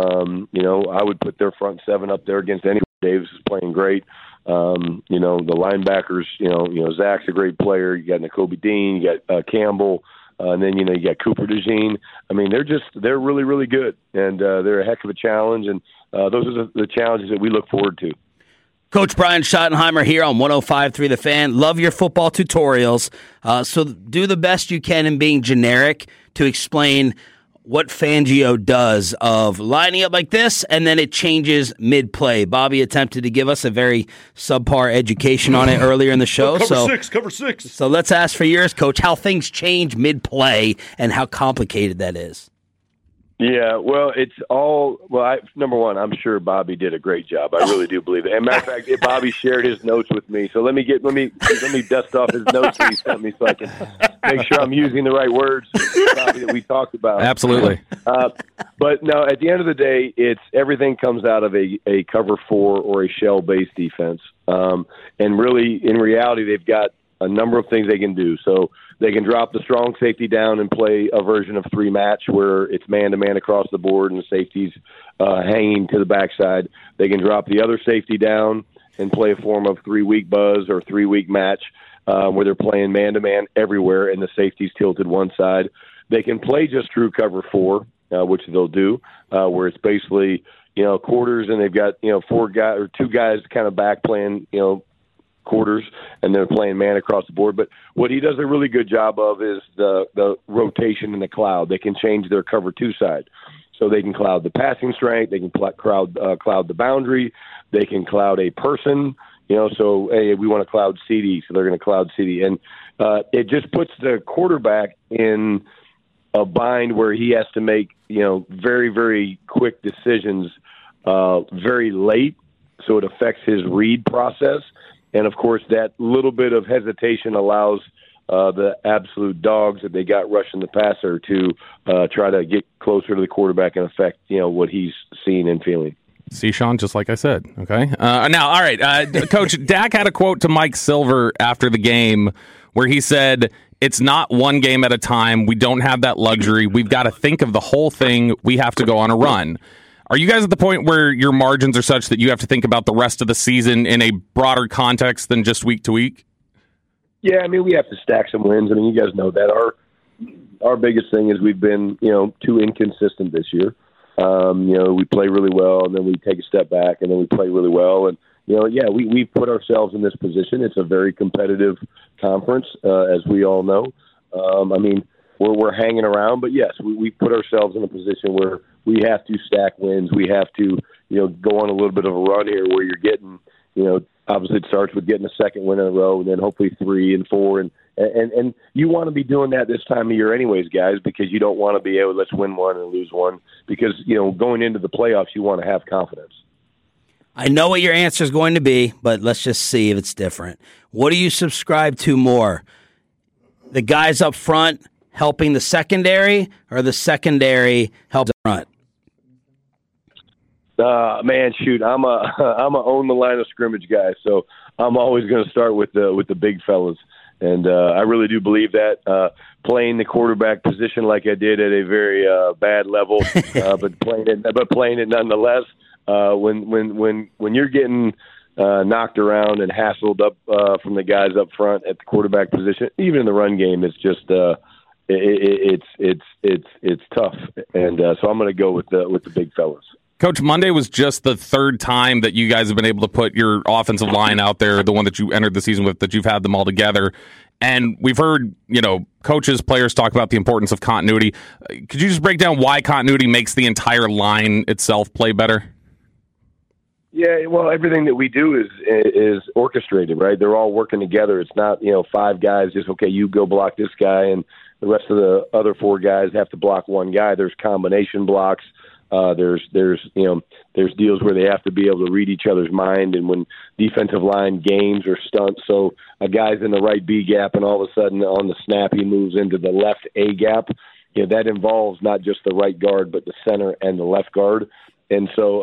I would put their front seven up there against anyone. Davis is playing great. The linebackers, Zach's a great player. You got Nakobe Dean, you got Campbell, and then, you got Cooper DeJean. They're really, really good. And they're a heck of a challenge. And those are the challenges that we look forward to. Coach Brian Schottenheimer here on 105.3 The Fan. Love your football tutorials. So do the best you can in being generic to explain what Fangio does of lining up like this, and then it changes mid-play. Bobby attempted to give us a very subpar education on it earlier in the show. Cover six. So let's ask for yours, Coach, how things change mid-play and how complicated that is. Yeah, well, it's all number one, I'm sure Bobby did a great job. I really do believe it. And matter of fact, Bobby shared his notes with me. So let me dust off his notes that he sent me so I can make sure I'm using the right words, Bobby, that we talked about. Absolutely. But no, at the end of the day, it's everything comes out of a cover four or a shell-based defense. And really, in reality, they've got a number of things they can do. So they can drop the strong safety down and play a version of three match where it's man-to-man across the board and the safety's hanging to the backside. They can drop the other safety down and play a form of three-week buzz or three-week match where they're playing man-to-man everywhere and the safety's tilted one side. They can play just true cover four which they'll do, where it's basically, quarters, and they've got, 4 guys or 2 guys kind of back playing, quarters, and they're playing man across the board. But what he does a really good job of is the rotation in the cloud. They can change their cover 2 side. So they can cloud the passing strength, they can cloud the boundary, they can cloud a person, so, hey, we want to cloud CD, so they're going to cloud CD. And it just puts the quarterback in a bind where he has to make, very, very quick decisions very late, so it affects his read process. And, of course, that little bit of hesitation allows the absolute dogs that they got rushing the passer to try to get closer to the quarterback and affect, what he's seeing and feeling. See, Sean, just like I said, okay? Now, all right, Coach, Dak had a quote to Mike Silver after the game where he said, it's not one game at a time. We don't have that luxury. We've got to think of the whole thing. We have to go on a run. Are you guys at the point where your margins are such that you have to think about the rest of the season in a broader context than just week to week? Yeah, we have to stack some wins. You guys know that. Our biggest thing is we've been, too inconsistent this year. We play really well, and then we take a step back, and then we play really well. And, we've put ourselves in this position. It's a very competitive conference, as we all know. We're hanging around, but, yes, we put ourselves in a position where we have to stack wins. We have to, go on a little bit of a run here where you're getting, obviously it starts with getting a second win in a row, and then hopefully 3 and 4, and you want to be doing that this time of year anyways, guys, because you don't want to be able to let's win one and lose one, because, going into the playoffs, you want to have confidence. I know what your answer is going to be, but let's just see if it's different. What do you subscribe to more? The guys up front helping the secondary, or the secondary helping the front? Man, shoot, I'm a own the line of scrimmage guy, so I'm always going to start with the big fellas. And I really do believe that playing the quarterback position like I did at a very bad level, but playing it nonetheless. When you're getting knocked around and hassled up from the guys up front at the quarterback position, even in the run game, it's just it's tough. And so I'm going to go with the big fellas. Coach, Monday was just the 3rd time that you guys have been able to put your offensive line out there, the one that you entered the season with, that you've had them all together. And we've heard, coaches, players talk about the importance of continuity. Could you just break down why continuity makes the entire line itself play better? Yeah, well, everything that we do is orchestrated, right? They're all working together. It's not, 5 guys just, okay, you go block this guy, and the rest of the other 4 guys have to block one guy. There's combination blocks. There's deals where they have to be able to read each other's mind, and when defensive line games or stunts, so a guy's in the right B gap, and all of a sudden on the snap he moves into the left A gap. That involves not just the right guard, but the center and the left guard. And so,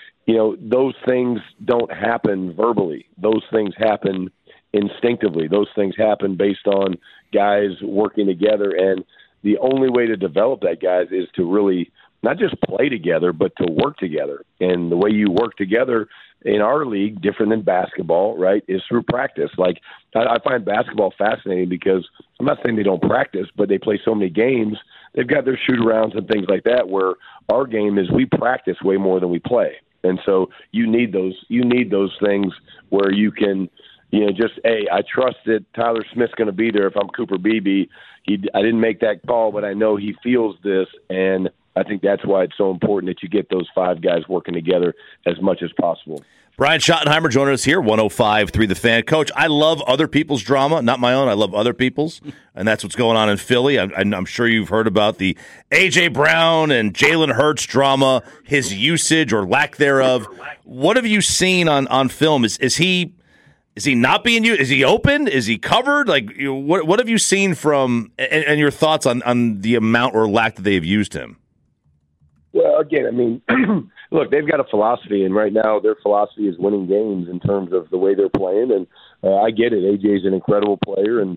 those things don't happen verbally. Those things happen instinctively. Those things happen based on guys working together, and the only way to develop that, guys, is to really not just play together, but to work together. And the way you work together in our league, different than basketball, right, is through practice. Like, I find basketball fascinating because I'm not saying they don't practice, but they play so many games. They've got their shoot-arounds and things like that, where our game is we practice way more than we play. And so you need those things where you can, just, hey, I trust that Tyler Smith's going to be there if I'm Cooper Beebe. I didn't make that call, but I know he feels this, and I think that's why it's so important that you get those 5 guys working together as much as possible. Brian Schottenheimer joining us here, 105.3 The Fan. Coach, I love other people's drama, not my own. I love other people's, and that's what's going on in Philly. I'm sure you've heard about the A.J. Brown and Jalen Hurts drama, his usage or lack thereof. What have you seen on film? Is he not being used? Is he open? Is he covered? Like, what have you seen from and your thoughts on the amount or lack that they have used him? Well, again, look, they've got a philosophy, and right now their philosophy is winning games in terms of the way they're playing. And I get it. AJ's an incredible player, and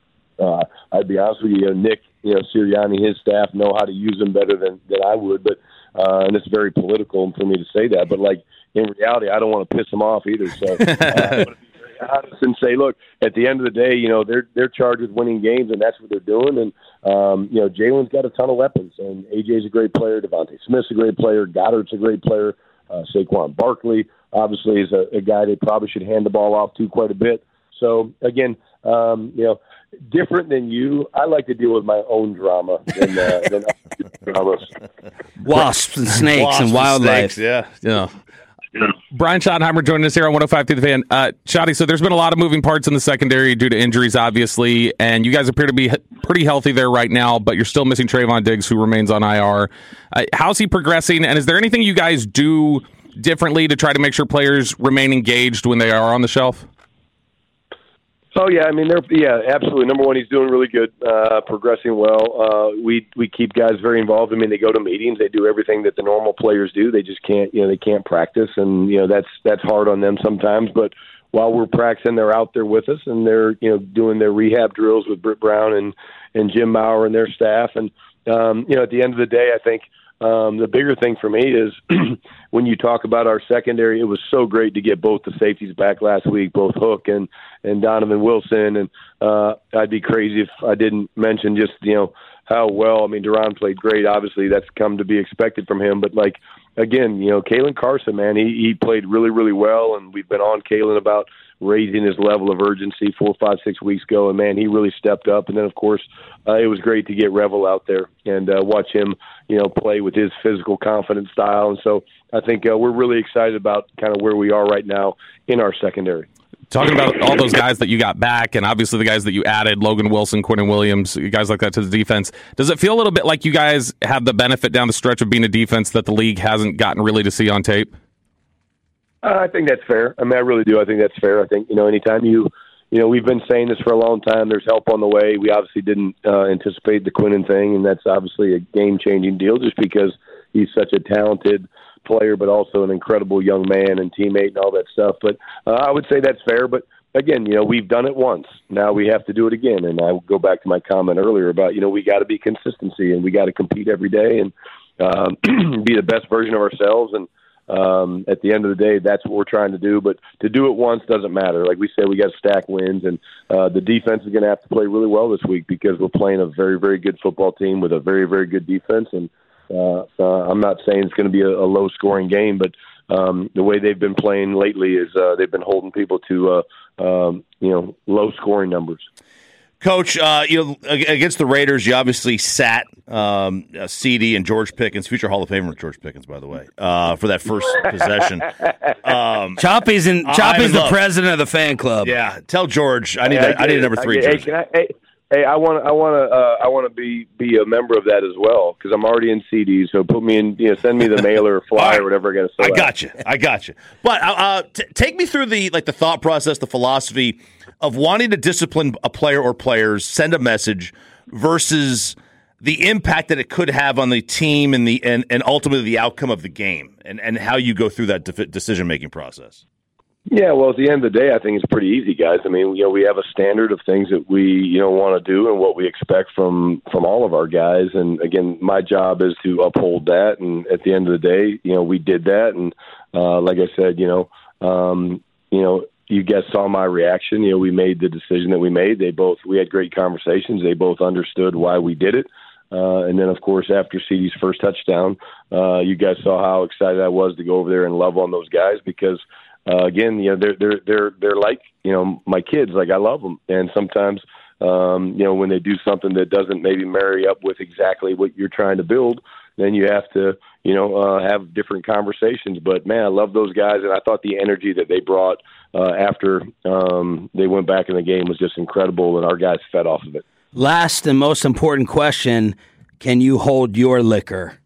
I'd be honest with you, Nick, Sirianni, his staff know how to use him better than I would. But and it's very political for me to say that. But like in reality, I don't want to piss him off either. So honest and say, look, at the end of the day, they're charged with winning games, and that's what they're doing. And Jalen's got a ton of weapons, and AJ's a great player. Devontae Smith's a great player. Goddard's a great player. Saquon Barkley obviously is a guy they probably should hand the ball off to quite a bit. So again, different than you, I like to deal with my own drama than dramas. Wasps and snakes and wildlife. Snakes, yeah. Brian Schottenheimer joining us here on 105 through the Fan. Shotty, so there's been a lot of moving parts in the secondary due to injuries, obviously, and you guys appear to be pretty healthy there right now, but you're still missing Trayvon Diggs, who remains on IR. How's he progressing, and is there anything you guys do differently to try to make sure players remain engaged when they are on the shelf? Oh yeah, I mean, absolutely. Number one, he's doing really good, progressing well. We keep guys very involved. I mean, they go to meetings, they do everything that the normal players do. They just can't, they can't practice, and that's hard on them sometimes. But while we're practicing, they're out there with us, and they're doing their rehab drills with Britt Brown and Jim Maurer and their staff. And at the end of the day, I think the bigger thing for me is when you talk about our secondary, it was so great to get both the safeties back last week, both Hook and Donovan Wilson. And I'd be crazy if I didn't mention just, how well, I mean, Duron played great. Obviously, that's come to be expected from him. But, again, Kalen Carson, man, he played really, really well. And we've been on Kalen about raising his level of urgency 4, 5, 6 weeks ago. And, man, he really stepped up. And then, of course, it was great to get Revel out there and watch him, play with his physical, confident style. And so I think we're really excited about kind of where we are right now in our secondary. Talking about all those guys that you got back and obviously the guys that you added, Logan Wilson, Quinnen Williams, guys like that to the defense, does it feel a little bit like you guys have the benefit down the stretch of being a defense that the league hasn't gotten really to see on tape? I think that's fair. I mean, I really do. I think that's fair. I think, anytime we've been saying this for a long time, there's help on the way. We obviously didn't anticipate the Quinnen thing, and that's obviously a game-changing deal just because he's such a talented player, but also an incredible young man and teammate and all that stuff. But I would say that's fair. But again, we've done it once. Now we have to do it again. And I will go back to my comment earlier about, we got to be consistency and we got to compete every day and be the best version of ourselves. And at the end of the day, that's what we're trying to do. But to do it once doesn't matter. Like we said, we got to stack wins, and the defense is going to have to play really well this week because we're playing a very, very good football team with a very, very good defense. And I'm not saying it's going to be a low-scoring game, but the way they've been playing lately is they've been holding people to low-scoring numbers. Coach, against the Raiders, you obviously sat CD and George Pickens, future Hall of Famer George Pickens, by the way, for that first possession. Choppy's the president of the fan club. Yeah, tell George I need number 3 jersey. Hey, I want to be a member of that as well because I'm already in CD. So put me in, send me the mailer or flyer or whatever I got to sell. I got you. But take me through the thought process, the philosophy of wanting to discipline a player or players, send a message, versus the impact that it could have on the team and ultimately the outcome of the game, and how you go through that decision making process. Yeah, well, at the end of the day, I think it's pretty easy, guys. I mean, we have a standard of things that we, want to do and what we expect from all of our guys. And again, my job is to uphold that. And at the end of the day, we did that. And like I said, you guys saw my reaction. We made the decision that we made. We had great conversations. They both understood why we did it. And then, of course, after CD's first touchdown, you guys saw how excited I was to go over there and love on those guys because. Again, they're like, my kids, like I love them. And sometimes, when they do something that doesn't maybe marry up with exactly what you're trying to build, then you have to, have different conversations. But man, I love those guys. And I thought the energy that they brought, after, they went back in the game was just incredible. And our guys fed off of it. Last and most important question. Can you hold your liquor?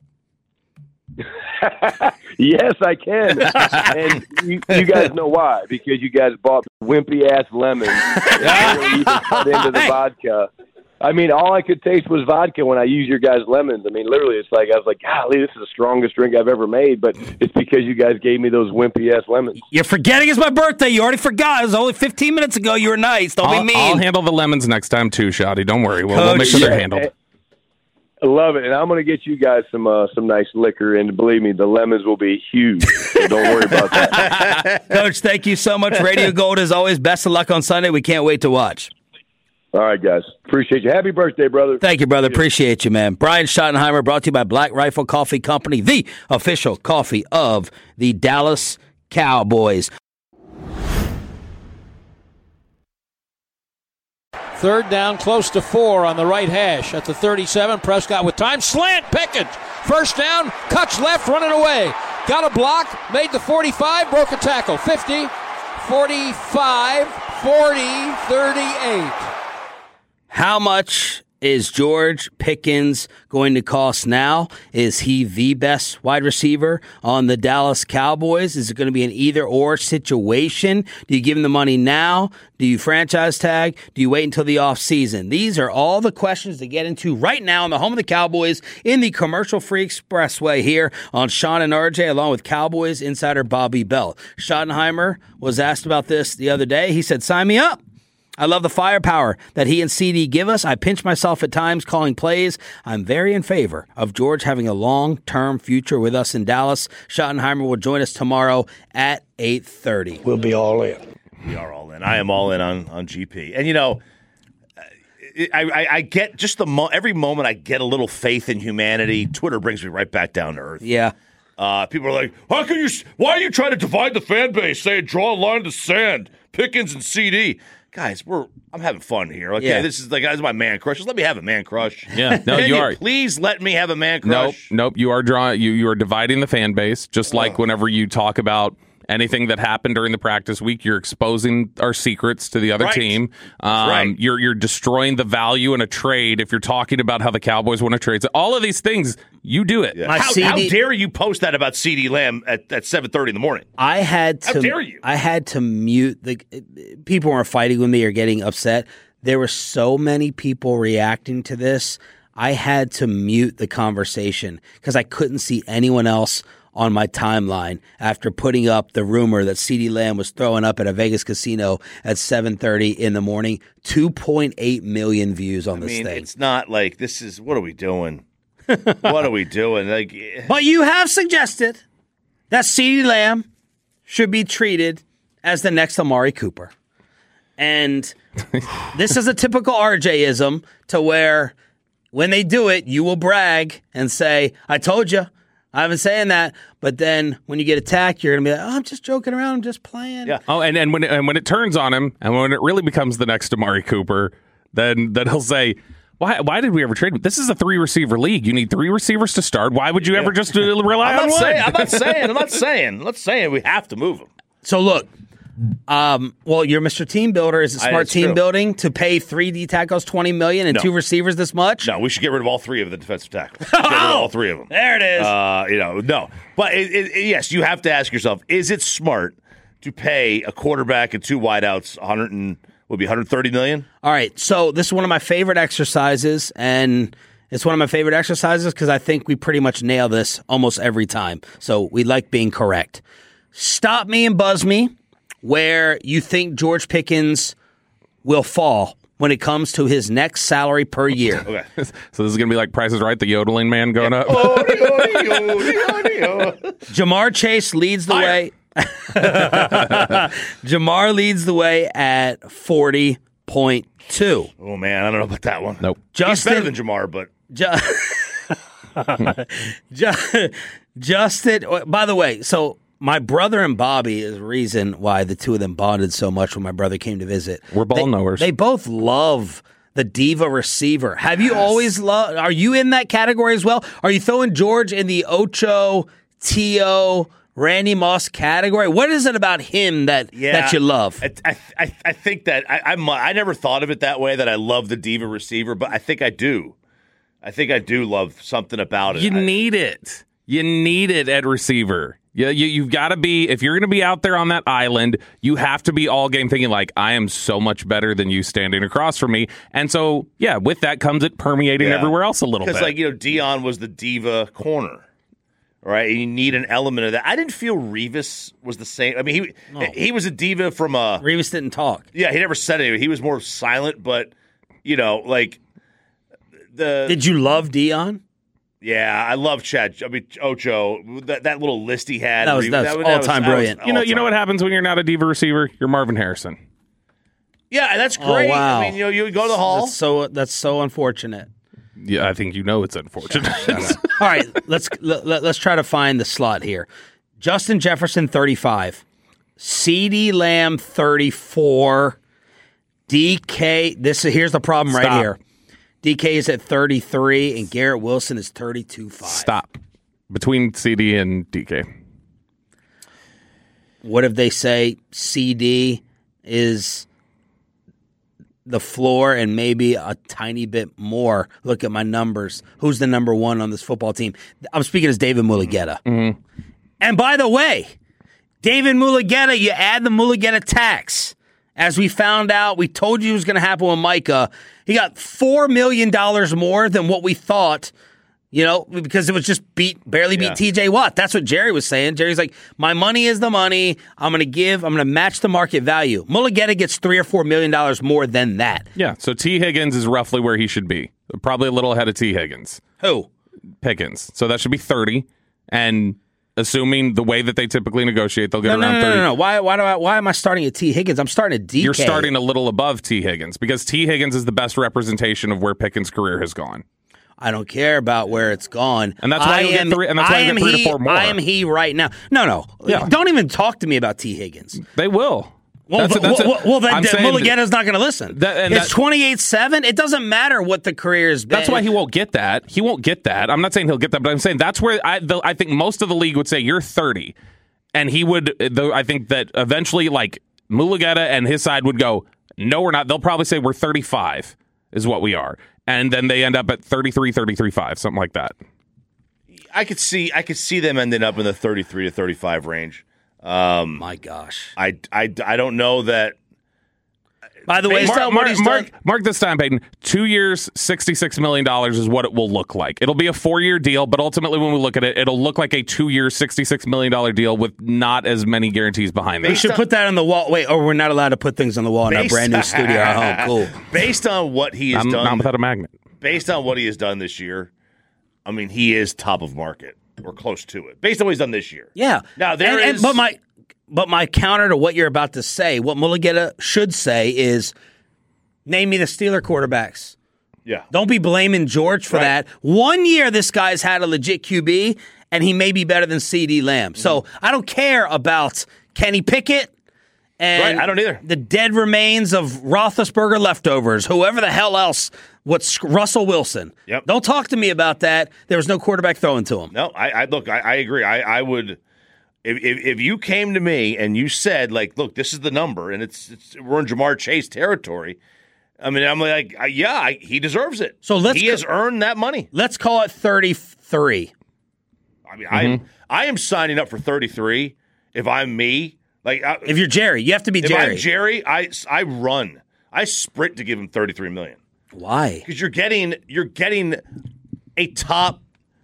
Yes, I can. And you guys know why. Because you guys bought wimpy-ass lemons and even cut into the vodka. I mean, all I could taste was vodka when I used your guys' lemons. I mean, literally, I was like, golly, this is the strongest drink I've ever made. But it's because you guys gave me those wimpy-ass lemons. You're forgetting it's my birthday. You already forgot. It was only 15 minutes ago. You were nice. Don't be mean. I'll handle the lemons next time, too, Shotty. Don't worry. We'll make sure they're handled. I love it, and I'm going to get you guys some nice liquor, and believe me, the lemons will be huge. So don't worry about that. Coach, thank you so much. Radio Gold, as always. Best of luck on Sunday. We can't wait to watch. All right, guys. Appreciate you. Happy birthday, brother. Thank you, brother. Appreciate you, man. Brian Schottenheimer, brought to you by Black Rifle Coffee Company, the official coffee of the Dallas Cowboys. Third down, close to 4 on the right hash at the 37. Prescott with time. Slant, Pickens. First down, cuts left, running away. Got a block, made the 45, broke a tackle. 50, 45, 40, 38. How much is George Pickens going to cost now? Is he the best wide receiver on the Dallas Cowboys? Is it going to be an either-or situation? Do you give him the money now? Do you franchise tag? Do you wait until the offseason? These are all the questions to get into right now in the home of the Cowboys in the commercial-free expressway here on Sean and RJ, along with Cowboys insider Bobby Belt. Schottenheimer was asked about this the other day. He said, sign me up. I love the firepower that he and CD give us. I pinch myself at times calling plays. I'm very in favor of George having a long-term future with us in Dallas. Schottenheimer will join us tomorrow at 8:30. We'll be all in. We are all in. I am all in on GP. And, you know, I get just every moment I get a little faith in humanity, Twitter brings me right back down to earth. Yeah. People are like, why are you trying to divide the fan base, saying draw a line in the sand, Pickens and CD? Guys, I'm having fun here. Okay, Yeah. This is my man crush. Just let me have a man crush. Yeah, no, Can you are. Please let me have a man crush. Nope. You are drawing. You are dividing the fan base. Just like whenever you talk about anything that happened during the practice week, you're exposing our secrets to the other team. Right. You're destroying the value in a trade if you're talking about how the Cowboys want to trade. So all of these things, you do it. Yeah. How dare you post that about CD Lamb at 7:30 in the morning? How dare you? I had to mute the people were fighting with me or getting upset. There were so many people reacting to this. I had to mute the conversation because I couldn't see anyone else on my timeline after putting up the rumor that CeeDee Lamb was throwing up at a Vegas casino at 7:30 in the morning. 2.8 million views on this thing. It's not like this is, what are we doing? What are we doing? But you have suggested that CeeDee Lamb should be treated as the next Amari Cooper. And this is a typical RJ-ism to where when they do it, you will brag and say, I told you. I've been saying that, but then when you get attacked, you're going to be like, oh, I'm just joking around. I'm just playing. Yeah. Oh, and when it turns on him, and when it really becomes the next Amari Cooper, then he'll say, why did we ever trade? This is a 3-receiver league. You need 3 receivers to start. Why would you ever just rely on one? I'm not saying we have to move him. So look, well, you're Mr. Team Builder. Is it smart team building to pay 3 D tackles $20 million and 2 receivers this much? No, we should get rid of all 3 of the defensive tackles. Get rid of all 3 of them. There it is. No. But yes, you have to ask yourself: is it smart to pay a quarterback and 2 wideouts $130 million? All right. So this is one of my favorite exercises, and it's one of my favorite exercises because I think we pretty much nail this almost every time. So we like being correct. Stop me and buzz me where you think George Pickens will fall when it comes to his next salary per year. Okay. So this is going to be like Price is Right, the yodeling man going up. Jamar Chase leads the way. Jamar leads the way at 40.2. Oh, man, I don't know about that one. Nope. He's better than Jamar, but... Justin, by the way, so my brother and Bobby is the reason why the two of them bonded so much when my brother came to visit. We're ball knowers. They both love the diva receiver. Have you always loved? Are you in that category as well? Are you throwing George in the Ocho, T.O., Randy Moss category? What is it about him that you love? I think that I never thought of it that way, that I love the diva receiver, but I think I do. I think I do love something about it. You need it. You need it at receiver. You've got to be, if you're going to be out there on that island, you have to be all game thinking like, I am so much better than you standing across from me. And so, with that comes it permeating everywhere else a little bit. Because, Deion was the diva corner, right? You need an element of that. I didn't feel Revis was the same. I mean, he was a diva from a... Revis didn't talk. Yeah, he never said anything. He was more silent, but, Did you love Dion? Yeah, I love Chad. I mean, Ocho, that little list he had. That was all-time brilliant. You know what happens when you're not a diva receiver? You're Marvin Harrison. Yeah, that's great. Oh, wow. I mean, you go to the hall. That's so unfortunate. Yeah, I think it's unfortunate. All right, let's try to find the slot here. Justin Jefferson, 35. CeeDee Lamb, 34. DK, here's the problem right here. DK is at 33, and Garrett Wilson is 32.5. Stop. Between CD and DK. What if they say CD is the floor and maybe a tiny bit more? Look at my numbers. Who's the number one on this football team? I'm speaking as David Mulugheta. Mm-hmm. And by the way, David Mulugheta, you add the Mulugheta tax. As we found out, we told you it was going to happen with Micah. He got $4 million more than what we thought, because it was just barely beat TJ Watt. That's what Jerry was saying. Jerry's like, my money is the money. I'm going to match the market value. Mulugheta gets $3 or $4 million more than that. Yeah, so T. Higgins is roughly where he should be. Probably a little ahead of T. Higgins. Who? Pickens. So that should be 30. And assuming the way that they typically negotiate, they'll get around 30. No. Why am I starting at T. Higgins? I'm starting at DK. You're starting a little above T. Higgins because T. Higgins is the best representation of where Pickens' career has gone. I don't care about where it's gone. And that's why he'll get 3 to 4 more. I am he right now. No. Yeah. Don't even talk to me about T. Higgins. They will. Well, then Mulugheta's not going to listen. It's 28-7. It doesn't matter what the career is. That's why he won't get that. He won't get that. I'm not saying he'll get that, but I'm saying that's where I think most of the league would say you're 30. And he would, I think that eventually, like, Mulugheta and his side would go, no, we're not. They'll probably say we're 35 is what we are. And then they end up at 33, 33.5, something like that. I could see them ending up in the 33 to 35 range. My gosh. I don't know that. By the way, mark this time, Peyton. 2 years, $66 million is what it will look like. It'll be a 4-year deal, but ultimately when we look at it, it'll look like a 2-year, $66 million deal with not as many guarantees behind it. We should put that on the wall. Wait, we're not allowed to put things on the wall in our brand new studio at home. Cool. Based on what he has done. Not without a magnet. Based on what he has done this year, I mean, he is top of market or close to it. Based on what he's done this year. Yeah. Now, But my counter to what you're about to say, what Mulugheta should say is, name me the Steeler quarterbacks. Yeah. Don't be blaming George for that. 1 year this guy's had a legit QB, and he may be better than CeeDee Lamb. Mm-hmm. So I don't care about Kenny Pickett and I don't either. The dead remains of Roethlisberger leftovers, whoever the hell else, what's Russell Wilson. Yep. Don't talk to me about that. There was no quarterback throwing to him. No, I agree. I would... If you came to me and you said, like, look, this is the number, and we're in Jamar Chase territory, I mean, I'm like, he deserves it. So he has earned that money. Let's call it 33. I mean, I am signing up for 33 if I'm me. Like, if you're Jerry, you have to be Jerry. If I'm Jerry, I run. I sprint to give him $33 million. Why? Because you're getting a top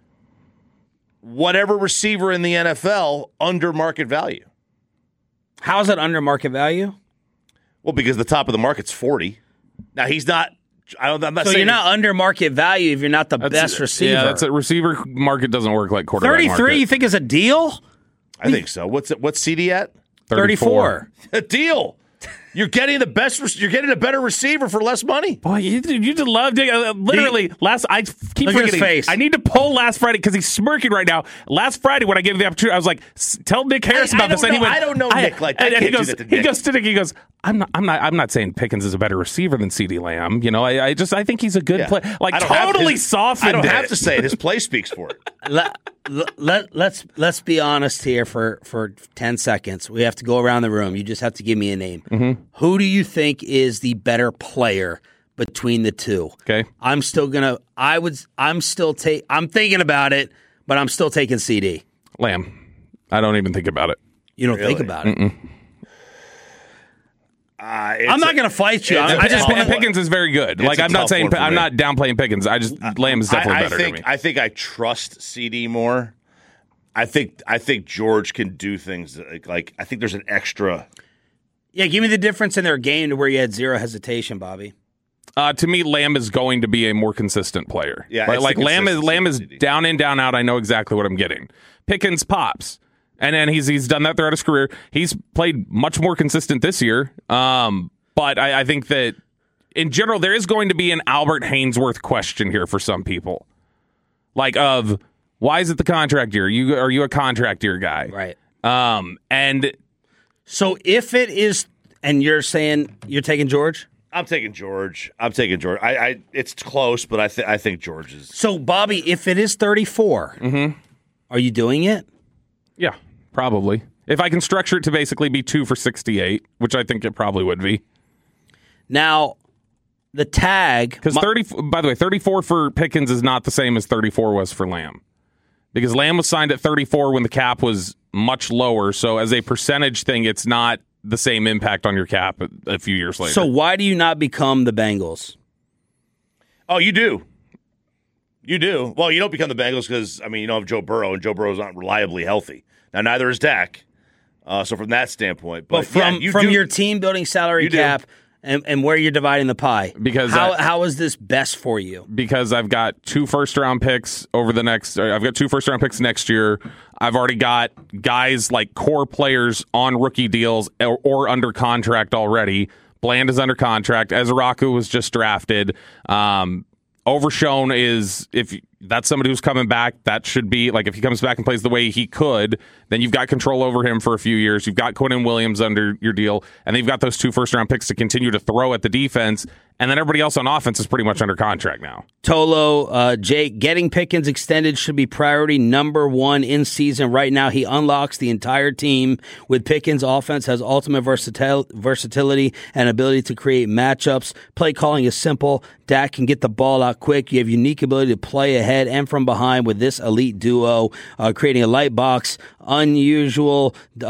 whatever receiver in the NFL under market value. How is it under market value? Well, because the top of the market's 40. Now he's not. I'm not saying you're not under market value if you're not the best receiver. Yeah, that's a receiver market doesn't work like quarterback 33, market. You think is a deal? I think so. What's CeeDee at? 34. A deal. You're getting the best. You're getting a better receiver for less money. Boy, you just love literally I keep forgetting. His face. I need to pull last Friday because he's smirking right now. Last Friday when I gave him the opportunity, I was like, "Tell Nick Harris about this." And I don't know Nick like that. And he goes to Nick. He goes, "I'm not saying Pickens is a better receiver than CeeDee Lamb. You know, I think he's a good player. Like totally softened. I don't it. have to say it. His play speaks for it. Let's be honest here for 10 seconds. We have to go around the room. You just have to give me a name. Mm-hmm. Who do you think is the better player between the two? Okay. I'm thinking about it, but I'm still taking CD. Lamb. I don't even think about it. You don't think about it? Mm-mm. I'm not going to fight you. Pickens is very good. Like I'm not saying I'm not downplaying Pickens. Lamb is definitely better to me. I think I trust CD more. I think George can do things like I think there's an extra. Yeah, give me the difference in their game to where you had zero hesitation, Bobby. To me, Lamb is going to be a more consistent player. Yeah, right? it's Like the Lamb is down in, down out. I know exactly what I'm getting. Pickens pops, and then he's done that throughout his career. He's played much more consistent this year. But I think that in general, there is going to be an Albert Haynesworth question here for some people. Like, of why is it the contract year? Are you a contract year guy? Right. And so if it is, and you're saying you're taking George? I'm taking George. I it's close, but I think George is. So, Bobby, if it is 34, are you doing it? Yeah, probably. If I can structure it to basically be 2 for 68, which I think it probably would be. Now, the tag... Because by the way, 34 for Pickens is not the same as 34 was for Lamb. Because Lamb was signed at 34 when the cap was much lower, so as a percentage thing, it's not the same impact on your cap a few years later. So why do you not become the Bengals? Oh, you do. You do. Well, you don't become the Bengals because, you don't have Joe Burrow, and Joe Burrow's not reliably healthy. Now, neither is Dak. So from that standpoint. But from your team building salary cap and where you're dividing the pie, because how is this best for you? Because I've got 2 first-round picks I've got 2 first-round picks next year. I've already got guys like core players on rookie deals or under contract already. Bland is under contract. Ezraku was just drafted. Overshown is, if that's somebody who's coming back, that should be, like, if he comes back and plays the way he could, then you've got control over him for a few years. You've got Quinnen Williams under your deal, and then you've got those 2 first-round picks to continue to throw at the defense, and then everybody else on offense is pretty much under contract now. Tolo, Jake, getting Pickens extended should be priority number 1 in season. Right now, he unlocks the entire team. With Pickens, offense has ultimate versatility and ability to create matchups. Play calling is simple. Dak can get the ball out quick. You have unique ability to play ahead and from behind with this elite duo, creating a light box, unusually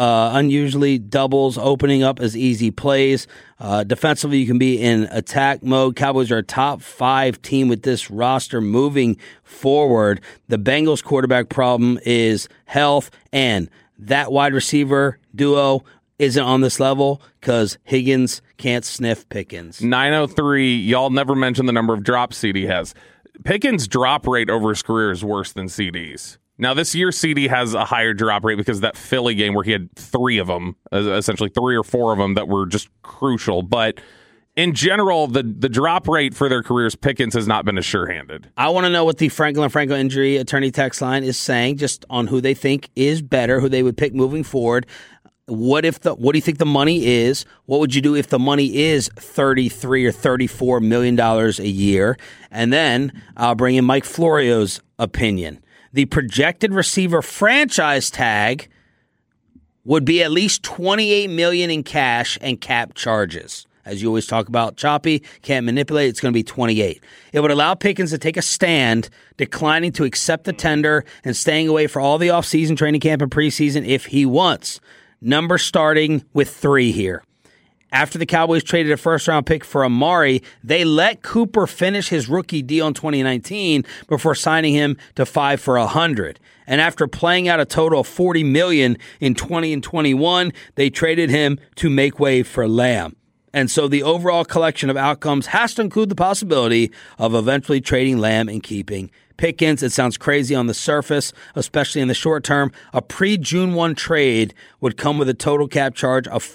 doubles, opening up as easy plays. Defensively, you can be in attack mode. Cowboys are a top 5 team with this roster moving forward. The Bengals quarterback problem is health, and that wide receiver duo isn't on this level because Higgins can't sniff Pickens. 903, y'all never mentioned the number of drops CD has. Pickens' drop rate over his career is worse than CD's. Now, this year, CD has a higher drop rate because of that Philly game where he had 3 of them, essentially 3 or 4 of them that were just crucial. But in general, the drop rate for their careers, Pickens has not been as sure-handed. I want to know what the Franklin Franco injury attorney text line is saying, just on who they think is better, who they would pick moving forward. What do you think the money is? What would you do if the money is $33 or $34 million a year? And then I'll bring in Mike Florio's opinion. The projected receiver franchise tag would be at least $28 million in cash and cap charges. As you always talk about, choppy, can't manipulate, it's going to be 28. It would allow Pickens to take a stand, declining to accept the tender and staying away for all the offseason training camp and preseason if he wants. Number starting with 3 here. After the Cowboys traded a first-round pick for Amari, they let Cooper finish his rookie deal in 2019 before signing him to 5 for $100. And after playing out a total of $40 million in 20 and 21, they traded him to make way for Lamb. And so the overall collection of outcomes has to include the possibility of eventually trading Lamb and keeping Pickens. It sounds crazy on the surface, especially in the short term. A pre-June 1 trade would come with a total cap charge of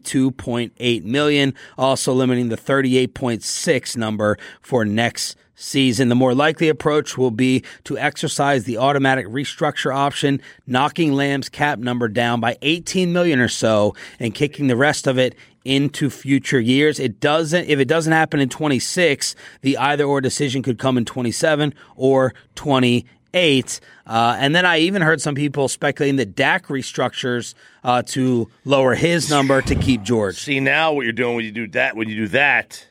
$42.8 million, also limiting the 38.6 number for next season. The more likely approach will be to exercise the automatic restructure option, knocking Lamb's cap number down by $18 million or so and kicking the rest of it into future years. If it doesn't happen in 26, the either or decision could come in 27 or 28. And then I even heard some people speculating that Dak restructures to lower his number to keep George. See, now what you're doing when you do that,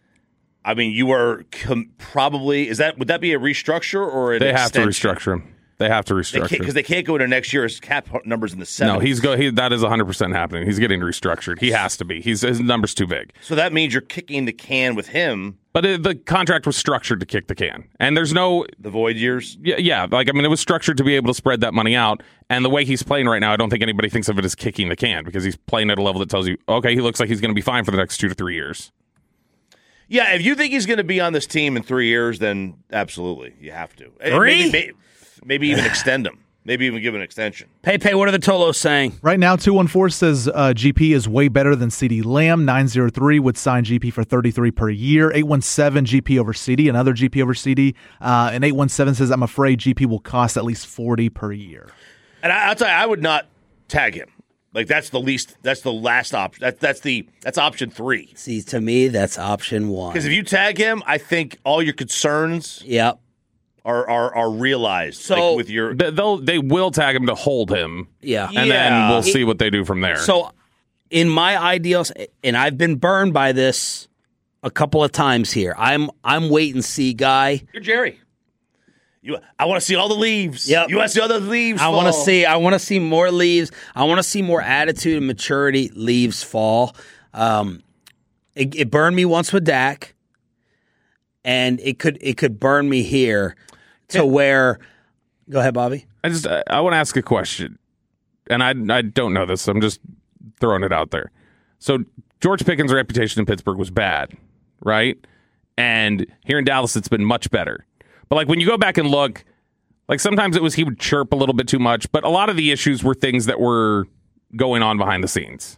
I mean, you are probably would that be a restructure or an extension? Have to restructure him. They have to restructure because they can't go into next year's cap numbers in the 70s. No, that is 100% happening. He's getting restructured. He has to be. His number's too big. So that means you're kicking the can with him. But the contract was structured to kick the can, and there's no the void years. Yeah. It was structured to be able to spread that money out. And the way he's playing right now, I don't think anybody thinks of it as kicking the can because he's playing at a level that tells you, okay, he looks like he's going to be fine for the next 2 to 3 years. Yeah, if you think he's going to be on this team in 3 years, then absolutely, you have to. 3? Maybe even extend him. Maybe even give an extension. Pepe, what are the Tolos saying? Right now, 214 says GP is way better than CeeDee Lamb. 903 would sign GP for $33 per year. 817 GP over CeeDee, another GP over CeeDee. And 817 says, I'm afraid GP will cost at least $40 per year. And I'll tell you, I would not tag him. Like, that's the last option. That's option 3. See, to me, that's option 1. Because if you tag him, I think all your concerns are realized. So like with your they will tag him to hold him. Yeah. And then we'll see what they do from there. So in my ideals, and I've been burned by this a couple of times here, I'm wait and see guy. You're Jerry. I want to see all the leaves. Yep. You want to see all the leaves I fall. want to see more leaves. I want to see more attitude and maturity. Leaves fall. It burned me once with Dak, and it could burn me here to where. Go ahead, Bobby. I want to ask a question, and I don't know this, so I'm just throwing it out there. So George Pickens' reputation in Pittsburgh was bad, right? And here in Dallas, it's been much better. But like when you go back and look, like sometimes it was he would chirp a little bit too much, but a lot of the issues were things that were going on behind the scenes.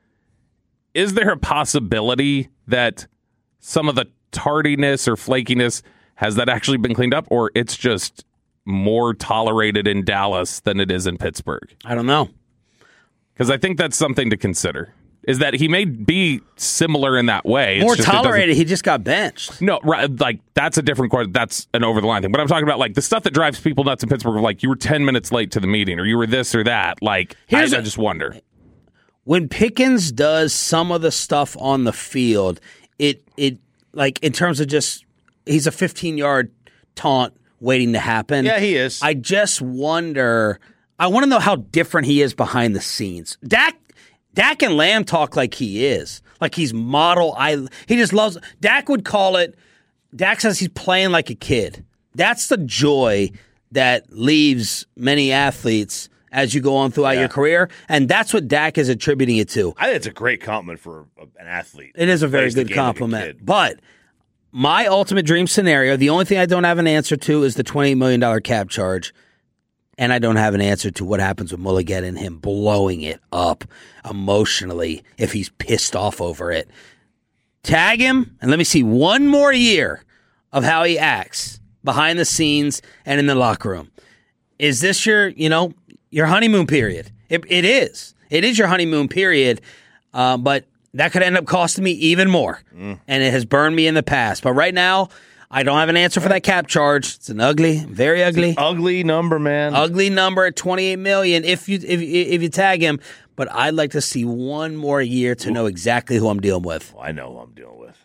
Is there a possibility that some of the tardiness or flakiness has that actually been cleaned up, or it's just more tolerated in Dallas than it is in Pittsburgh? I don't know. Because I think that's something to consider. Is that he may be similar in that way. More tolerated. He just got benched. No, right, like that's a different question. That's an over the line thing. But I'm talking about like the stuff that drives people nuts in Pittsburgh. Like you were 10 minutes late to the meeting, or you were this or that. Like I just wonder. When Pickens does some of the stuff on the field, it like in terms of just he's a 15-yard taunt waiting to happen. Yeah, he is. I just wonder. I want to know how different he is behind the scenes. Dak and Lamb talk like he is. Like he's model. He just loves. Dak would call it. Dak says he's playing like a kid. That's the joy that leaves many athletes as you go on throughout your career. And that's what Dak is attributing it to. I think it's a great compliment for an athlete. It is a very good compliment. But my ultimate dream scenario, the only thing I don't have an answer to is the $28 million cap charge. And I don't have an answer to what happens with Mulligan and him blowing it up emotionally if he's pissed off over it. Tag him, and let me see one more year of how he acts behind the scenes and in the locker room. Is this your honeymoon period? It is. It is your honeymoon period, but that could end up costing me even more. And it has burned me in the past. But right now, I don't have an answer for that cap charge. It's an very ugly. Ugly number, man. Ugly number at $28 million if you tag him. But I'd like to see one more year to know exactly who I'm dealing with. Well, I know who I'm dealing with.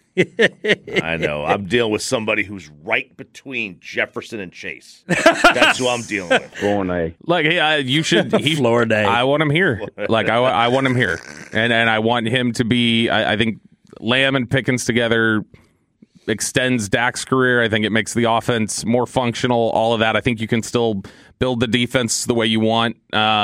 I know. I'm dealing with somebody who's right between Jefferson and Chase. That's who I'm dealing with. Florida. Like, hey, you should. Florida. I want him here. Like, I want him here, and I want him to be. I think Lamb and Pickens together extends Dak's career. I think it makes the offense more functional, all of that. I think you can still build the defense the way you want.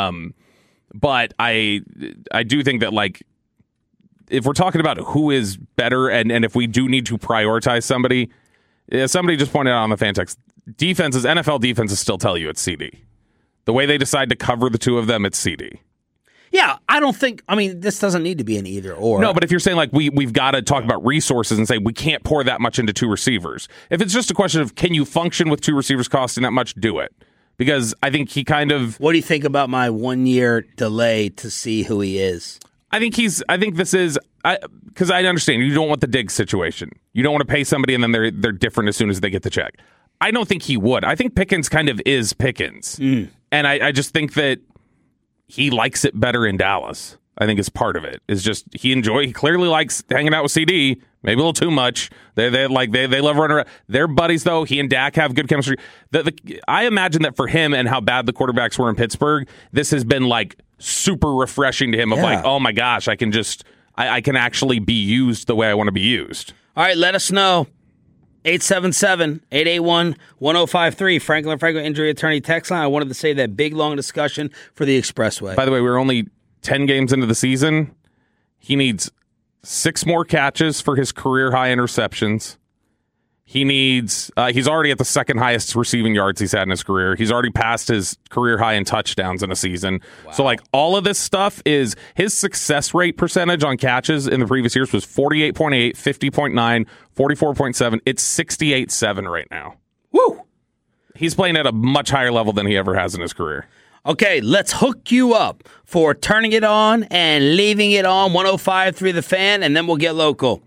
But I do think that, like, if we're talking about who is better and if we do need to prioritize somebody just pointed out on the fan text, NFL defenses still tell you it's CeeDee. The way they decide to cover the two of them, it's CeeDee. Yeah, I don't think. I mean, this doesn't need to be an either or. No, but if you're saying like we've got to talk about resources and say we can't pour that much into two receivers. If it's just a question of can you function with two receivers costing that much, do it. Because I think he kind of. What do you think about my 1 year delay to see who he is? I think this is because I understand you don't want the Diggs situation. You don't want to pay somebody and then they're different as soon as they get the check. I don't think he would. I think Pickens kind of is Pickens, and I just think that. He likes it better in Dallas. I think is part of it. Is just he clearly likes hanging out with CeeDee. Maybe a little too much. They love running around. They're buddies though. He and Dak have good chemistry. I imagine that for him and how bad the quarterbacks were in Pittsburgh, this has been like super refreshing to him. Of like, oh my gosh, I can actually be used the way I want to be used. All right, let us know. 877-881-1053. Franklin Injury Attorney text line. I wanted to say that big, long discussion for the Expressway. By the way, we're only 10 games into the season. He needs 6 more catches for his career-high interceptions. He needs he's already at the second highest receiving yards he's had in his career. He's already passed his career high in touchdowns in a season. Wow. So, all of this stuff is his success rate percentage on catches in the previous years was 48.8, 50.9, 44.7. It's 68.7 right now. Woo! He's playing at a much higher level than he ever has in his career. Okay, let's hook you up for turning it on and leaving it on 105.3 The Fan, and then we'll get local.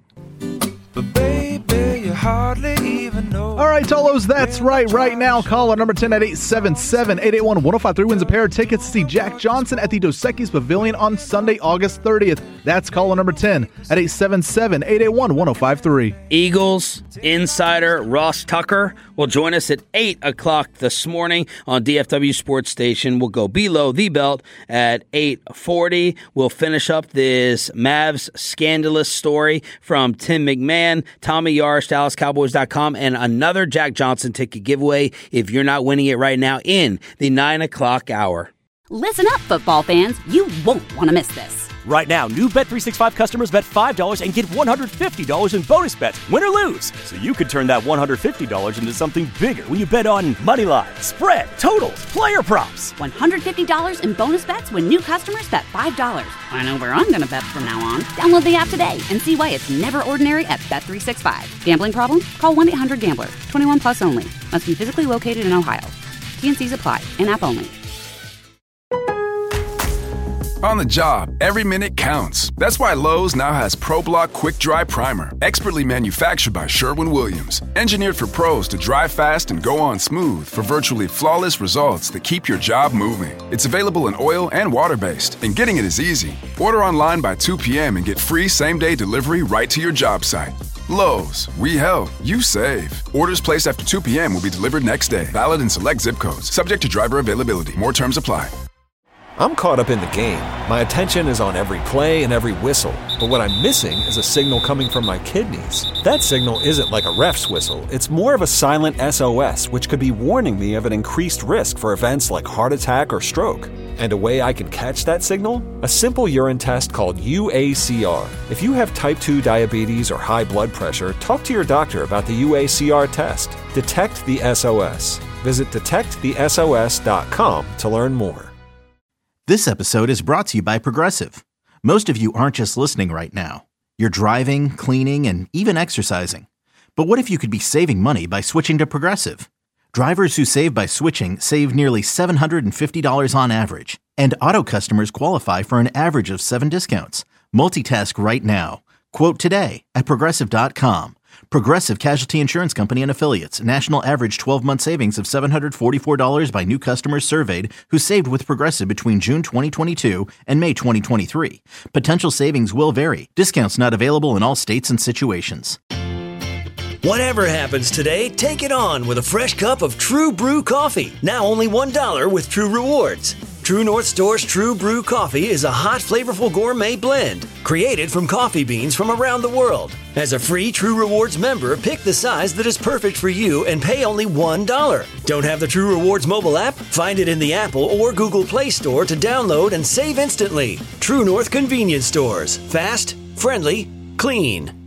Hardly even know. All right, Tolos, that's right now. Caller number 10 at 877-881-1053 wins a pair of tickets to see Jack Johnson at the Dos Equis Pavilion on Sunday, August 30th. That's caller number 10 at 877-881-1053. Eagles insider Ross Tucker will join us at 8 o'clock this morning on DFW Sports Station. We'll go below the belt at 8:40. We'll finish up this Mavs scandalous story from Tim McMahon, Tommy Yarsh, DallasCowboys.com, and another Jack Johnson ticket giveaway if you're not winning it right now in the 9 o'clock hour. Listen up, football fans. You won't want to miss this. Right now, new Bet365 customers bet $5 and get $150 in bonus bets, win or lose. So you could turn that $150 into something bigger when you bet on money line, spread, totals, player props. $150 in bonus bets when new customers bet $5. I know where I'm going to bet from now on. Download the app today and see why it's never ordinary at Bet365. Gambling problem? Call 1-800-GAMBLER. 21 plus only. Must be physically located in Ohio. TNCs apply. In-app only. On the job, every minute counts. That's why Lowe's now has ProBlock Quick Dry Primer, expertly manufactured by Sherwin-Williams. Engineered for pros to dry fast and go on smooth for virtually flawless results that keep your job moving. It's available in oil and water-based, and getting it is easy. Order online by 2 p.m. and get free same-day delivery right to your job site. Lowe's, we help, you save. Orders placed after 2 p.m. will be delivered next day. Valid in select zip codes. Subject to driver availability. More terms apply. I'm caught up in the game. My attention is on every play and every whistle. But what I'm missing is a signal coming from my kidneys. That signal isn't like a ref's whistle. It's more of a silent SOS, which could be warning me of an increased risk for events like heart attack or stroke. And a way I can catch that signal? A simple urine test called UACR. If you have type 2 diabetes or high blood pressure, talk to your doctor about the UACR test. Detect the SOS. Visit detectthesos.com to learn more. This episode is brought to you by Progressive. Most of you aren't just listening right now. You're driving, cleaning, and even exercising. But what if you could be saving money by switching to Progressive? Drivers who save by switching save nearly $750 on average. And auto customers qualify for an average of 7 discounts. Multitask right now. Quote today at Progressive.com. Progressive Casualty Insurance Company and Affiliates. National average 12-month savings of $744 by new customers surveyed who saved with Progressive between June 2022 and May 2023. Potential savings will vary. Discounts not available in all states and situations. Whatever happens today, take it on with a fresh cup of True Brew coffee. Now only $1 with True Rewards. True North Store's True Brew coffee is a hot, flavorful gourmet blend created from coffee beans from around the world. As a free True Rewards member, pick the size that is perfect for you and pay only $1. Don't have the True Rewards mobile app? Find it in the Apple or Google Play Store to download and save instantly. True North Convenience Stores. Fast, friendly, clean.